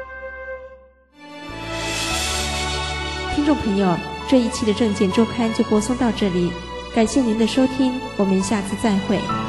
听众朋友，这一期的政见周刊就播送到这里，感谢您的收听，我们下次再会。